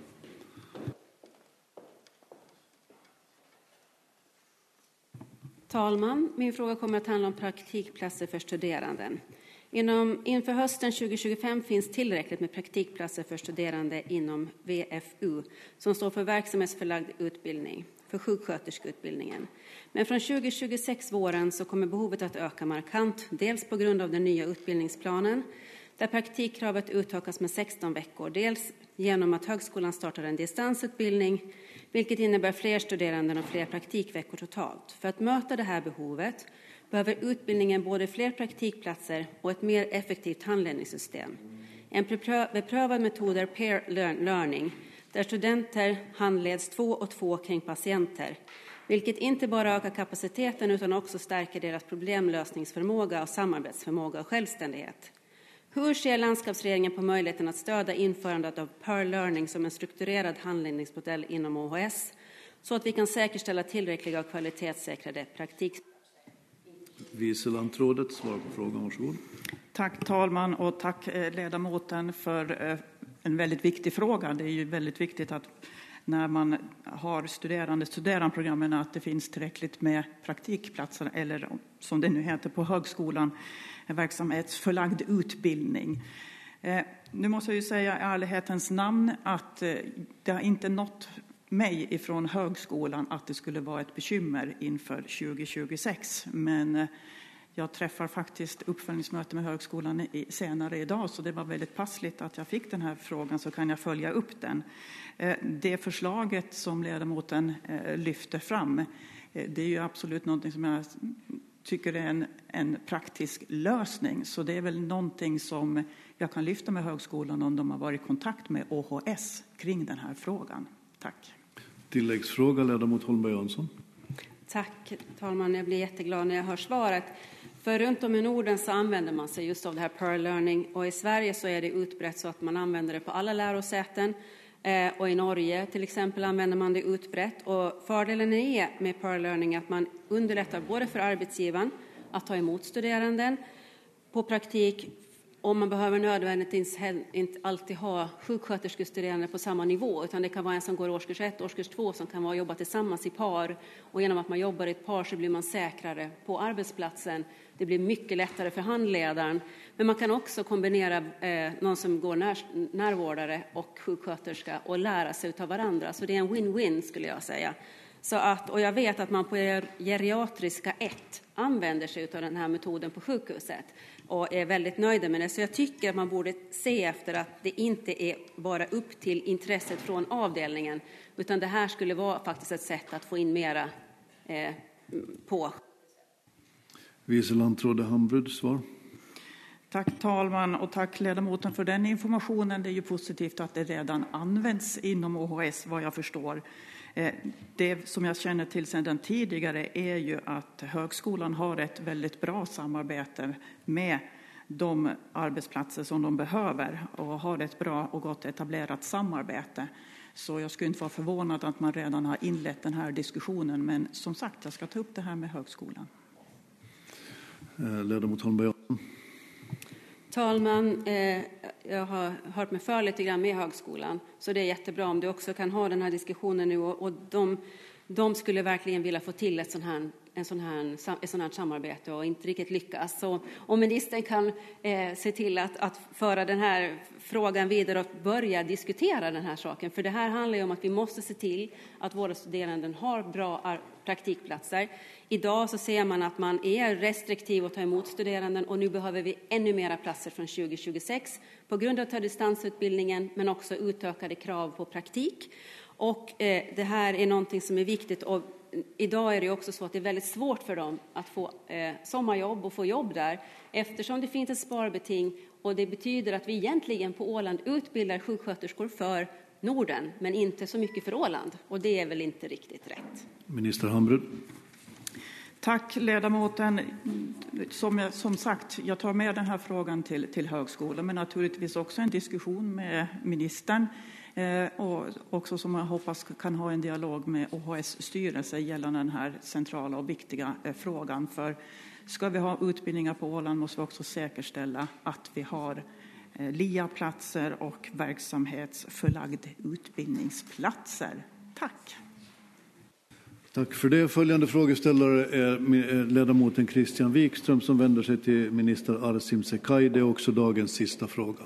Talman, min fråga kommer att handla om praktikplatser för studerande. Inför hösten 2025 finns tillräckligt med praktikplatser för studerande inom VFU, som står för verksamhetsförlagd utbildning, för sjuksköterskeutbildningen. Men från 2026 våren så kommer behovet att öka markant, dels på grund av den nya utbildningsplanen, där praktikkravet utökas med 16 veckor, dels genom att högskolan startar en distansutbildning, vilket innebär fler studerande och fler praktikveckor totalt. För att möta det här behovet behöver utbildningen både fler praktikplatser och ett mer effektivt handledningssystem. En beprövad metod är peer learning, där studenter handleds 2 och 2 kring patienter, vilket inte bara ökar kapaciteten utan också stärker deras problemlösningsförmåga och samarbetsförmåga och självständighet. Hur ser landskapsregeringen på möjligheten att stödja införandet av peer learning som en strukturerad handledningsmodell inom OHS, så att vi kan säkerställa tillräckliga och kvalitetssäkrade praktik? Vice landrådet, svar på frågan. Varsågod. Tack talman och tack ledamoten för en väldigt viktig fråga. Det är ju väldigt viktigt att när man har studerandeprogrammen att det finns tillräckligt med praktikplatser eller som det nu heter på högskolan, verksamhetsförlagd utbildning. Nu måste jag ju säga i ärlighetens namn att det har inte nått mig ifrån högskolan att det skulle vara ett bekymmer inför 2026. Men jag träffar faktiskt uppföljningsmöte med högskolan senare idag, så det var väldigt passligt att jag fick den här frågan, så kan jag följa upp den. Det förslaget som ledamoten lyfter fram, det är ju absolut någonting som jag tycker är en praktisk lösning. Så det är väl någonting som jag kan lyfta med högskolan om de har varit i kontakt med OHS kring den här frågan. Tack. Tilläggsfråga, ledamot Holmberg Jansson. Tack, talman. Jag blir jätteglad när jag hör svaret. För runt om i Norden så använder man sig just av det här peer learning. Och i Sverige så är det utbrett så att man använder det på alla lärosäten. Och i Norge till exempel använder man det utbrett. Och fördelen är med peer learning att man underlättar både för arbetsgivaren att ta emot studeranden på praktik. Om man behöver nödvändigtvis inte alltid ha sjuksköterskestuderande på samma nivå, utan det kan vara en som går årskurs 1, årskurs 2 som kan jobba tillsammans i par. Och genom att man jobbar i ett par så blir man säkrare på arbetsplatsen. Det blir mycket lättare för handledaren. Men man kan också kombinera någon som går närvårdare och sjuksköterska och lära sig av varandra. Så det är en win-win skulle jag säga. Och jag vet att man på geriatriska 1 använder sig av den här metoden på sjukhuset och är väldigt nöjda med det. Så jag tycker att man borde se efter att det inte är bara upp till intresset från avdelningen, utan det här skulle vara faktiskt ett sätt att få in mera på. Vice landrådet Hambrud, svar. Tack talman och tack ledamoten för den informationen. Det är ju positivt att det redan används inom OHS vad jag förstår. Det som jag känner till sedan tidigare är ju att högskolan har ett väldigt bra samarbete med de arbetsplatser som de behöver och har ett bra och gott etablerat samarbete. Så jag skulle inte vara förvånad att man redan har inlett den här diskussionen, men som sagt, jag ska ta upp det här med högskolan. Ledamot Holmberg. Talman, jag har hört mig för lite grann med högskolan, så det är jättebra om du också kan ha den här diskussionen nu, och de skulle verkligen vilja få till ett sån här samarbete och inte riktigt lyckas. Så om ministern kan se till att föra den här frågan vidare och börja diskutera den här saken, för det här handlar ju om att vi måste se till att våra studerande har bra praktikplatser. Idag så ser man att man är restriktiv att ta emot studeranden, och nu behöver vi ännu mera platser från 2026 på grund av distansutbildningen, men också utökade krav på praktik. Och det här är någonting som är viktigt, och idag är det också så att det är väldigt svårt för dem att få sommarjobb och få jobb där, eftersom det finns ett sparbeting, och det betyder att vi egentligen på Åland utbildar sjuksköterskor för Norden, men inte så mycket för Åland, och det är väl inte riktigt rätt. Minister Hambrud. Tack ledamoten. Som sagt, jag tar med den här frågan till högskolan, men naturligtvis också en diskussion med ministern och också som jag hoppas kan ha en dialog med OHS styrelse gällande den här centrala och viktiga frågan. För ska vi ha utbildningar på Åland måste vi också säkerställa att vi har LIA-platser och verksamhetsförlagd utbildningsplatser. Tack. Tack för det. Följande frågeställare är ledamoten Christian Wikström som vänder sig till minister Arsim Sekai. Det är också dagens sista fråga.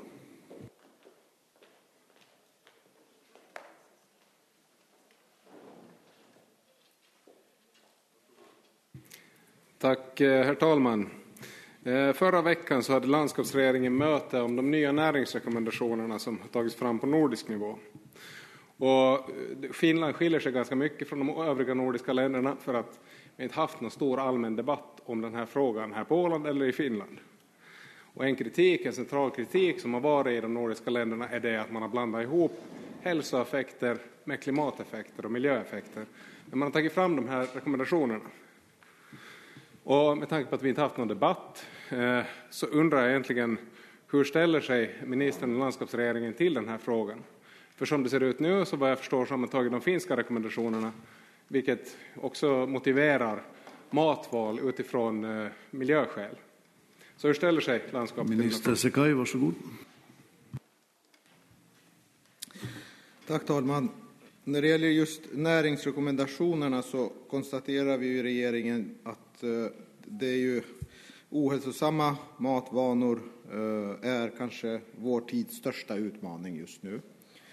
Tack, herr talman. Förra veckan så hade landskapsregeringen möte om de nya näringsrekommendationerna som tagits fram på nordisk nivå. Och Finland skiljer sig ganska mycket från de övriga nordiska länderna för att vi inte haft någon stor allmän debatt om den här frågan här på Åland eller i Finland. Och en central kritik som har varit i de nordiska länderna är det att man har blandat ihop hälsoeffekter med klimateffekter och miljöeffekter när man har tagit fram de här rekommendationerna. Och med tanke på att vi inte haft någon debatt så undrar jag egentligen hur ställer sig ministern och landskapsregeringen till den här frågan? För som det ser ut nu så vad jag förstår så har man tagit de finska rekommendationerna, vilket också motiverar matval utifrån miljöskäl. Så hur ställer sig landskapet? Minister Sekai, varsågod. Tack talman. När det gäller just näringsrekommendationerna så konstaterar vi i regeringen att det är ju ohälsosamma matvanor är kanske vår tids största utmaning just nu.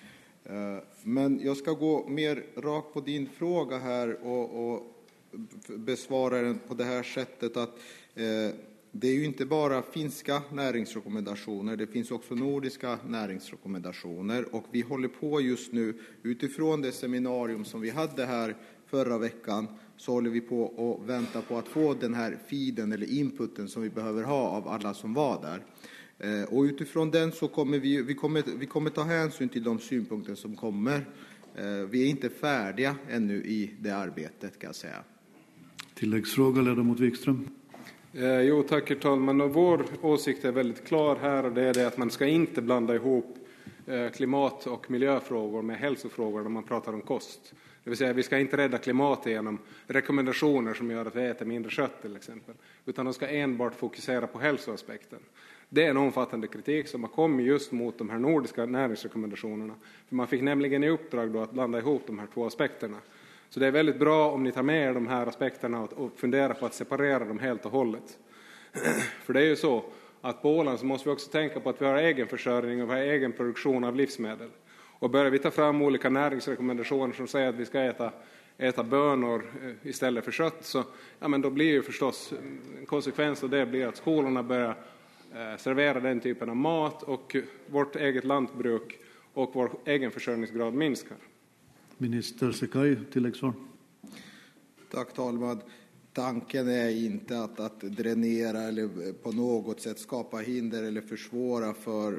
Men jag ska gå mer rakt på din fråga här och besvara den på det här sättet att det är ju inte bara finska näringsrekommendationer, det finns också nordiska näringsrekommendationer och vi håller på just nu utifrån det seminarium som vi hade här förra veckan så håller vi på och väntar på att få den här feeden eller inputen som vi behöver ha av alla som var där. Och utifrån den så kommer vi kommer ta hänsyn till de synpunkter som kommer. Vi är inte färdiga ännu i det arbetet kan jag säga. Tilläggsfråga, ledamot Wikström. Jo, tack herr talman. Och vår åsikt är väldigt klar här och det är det att man ska inte blanda ihop klimat- och miljöfrågor med hälsofrågor när man pratar om kost. Det vill säga vi ska inte rädda klimatet genom rekommendationer som gör att vi äter mindre kött till exempel. Utan de ska enbart fokusera på hälsoaspekten. Det är en omfattande kritik som har kommit just mot de här nordiska näringsrekommendationerna. För man fick nämligen i uppdrag då att blanda ihop de här två aspekterna. Så det är väldigt bra om ni tar med er de här aspekterna och funderar på att separera dem helt och hållet. För det är ju så att på Åland så måste vi också tänka på att vi har egen försörjning och vi har egen produktion av livsmedel. Och börjar vi ta fram olika näringsrekommendationer som säger att vi ska äta bönor istället för kött så ja, men då blir ju förstås en konsekvens av det blir att skolorna börjar servera den typen av mat och vårt eget lantbruk och vår egen försörjningsgrad minskar. Minister Sekai, tilläggsvar. Tack talman. Tanken är inte att dränera eller på något sätt skapa hinder eller försvåra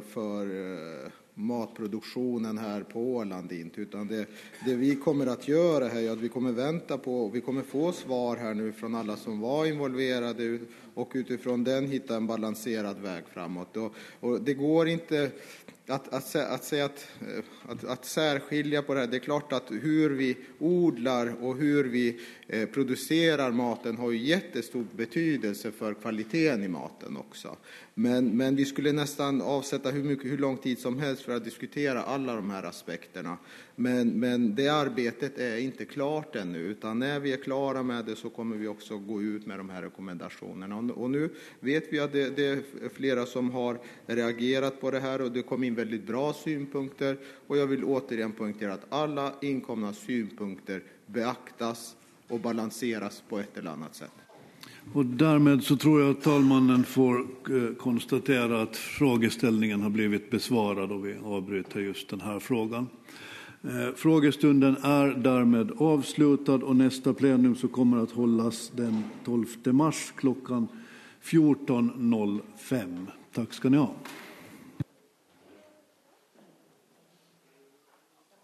för matproduktionen här på Åland inte, utan det vi kommer att göra här är att vi kommer vänta på, vi kommer få svar här nu från alla som var involverade och utifrån den hitta en balanserad väg framåt. Och det går inte att säga att särskilja på det här. Det är klart att hur vi odlar och hur vi producerar maten har ju jättestor betydelse för kvaliteten i maten också. Men vi skulle nästan avsätta hur lång tid som helst för att diskutera alla de här aspekterna. Men det arbetet är inte klart ännu, utan när vi är klara med det så kommer vi också gå ut med de här rekommendationerna. Och nu vet vi att det är flera som har reagerat på det här och det kom in väldigt bra synpunkter. Och jag vill återigen poängtera att alla inkomna synpunkter beaktas och balanseras på ett eller annat sätt. Och därmed så tror jag att talmannen får konstatera att frågeställningen har blivit besvarad och vi avbryter just den här frågan. Frågestunden är därmed avslutad och nästa plenum så kommer att hållas den 12 mars klockan 14.05. Tack ska ni ha.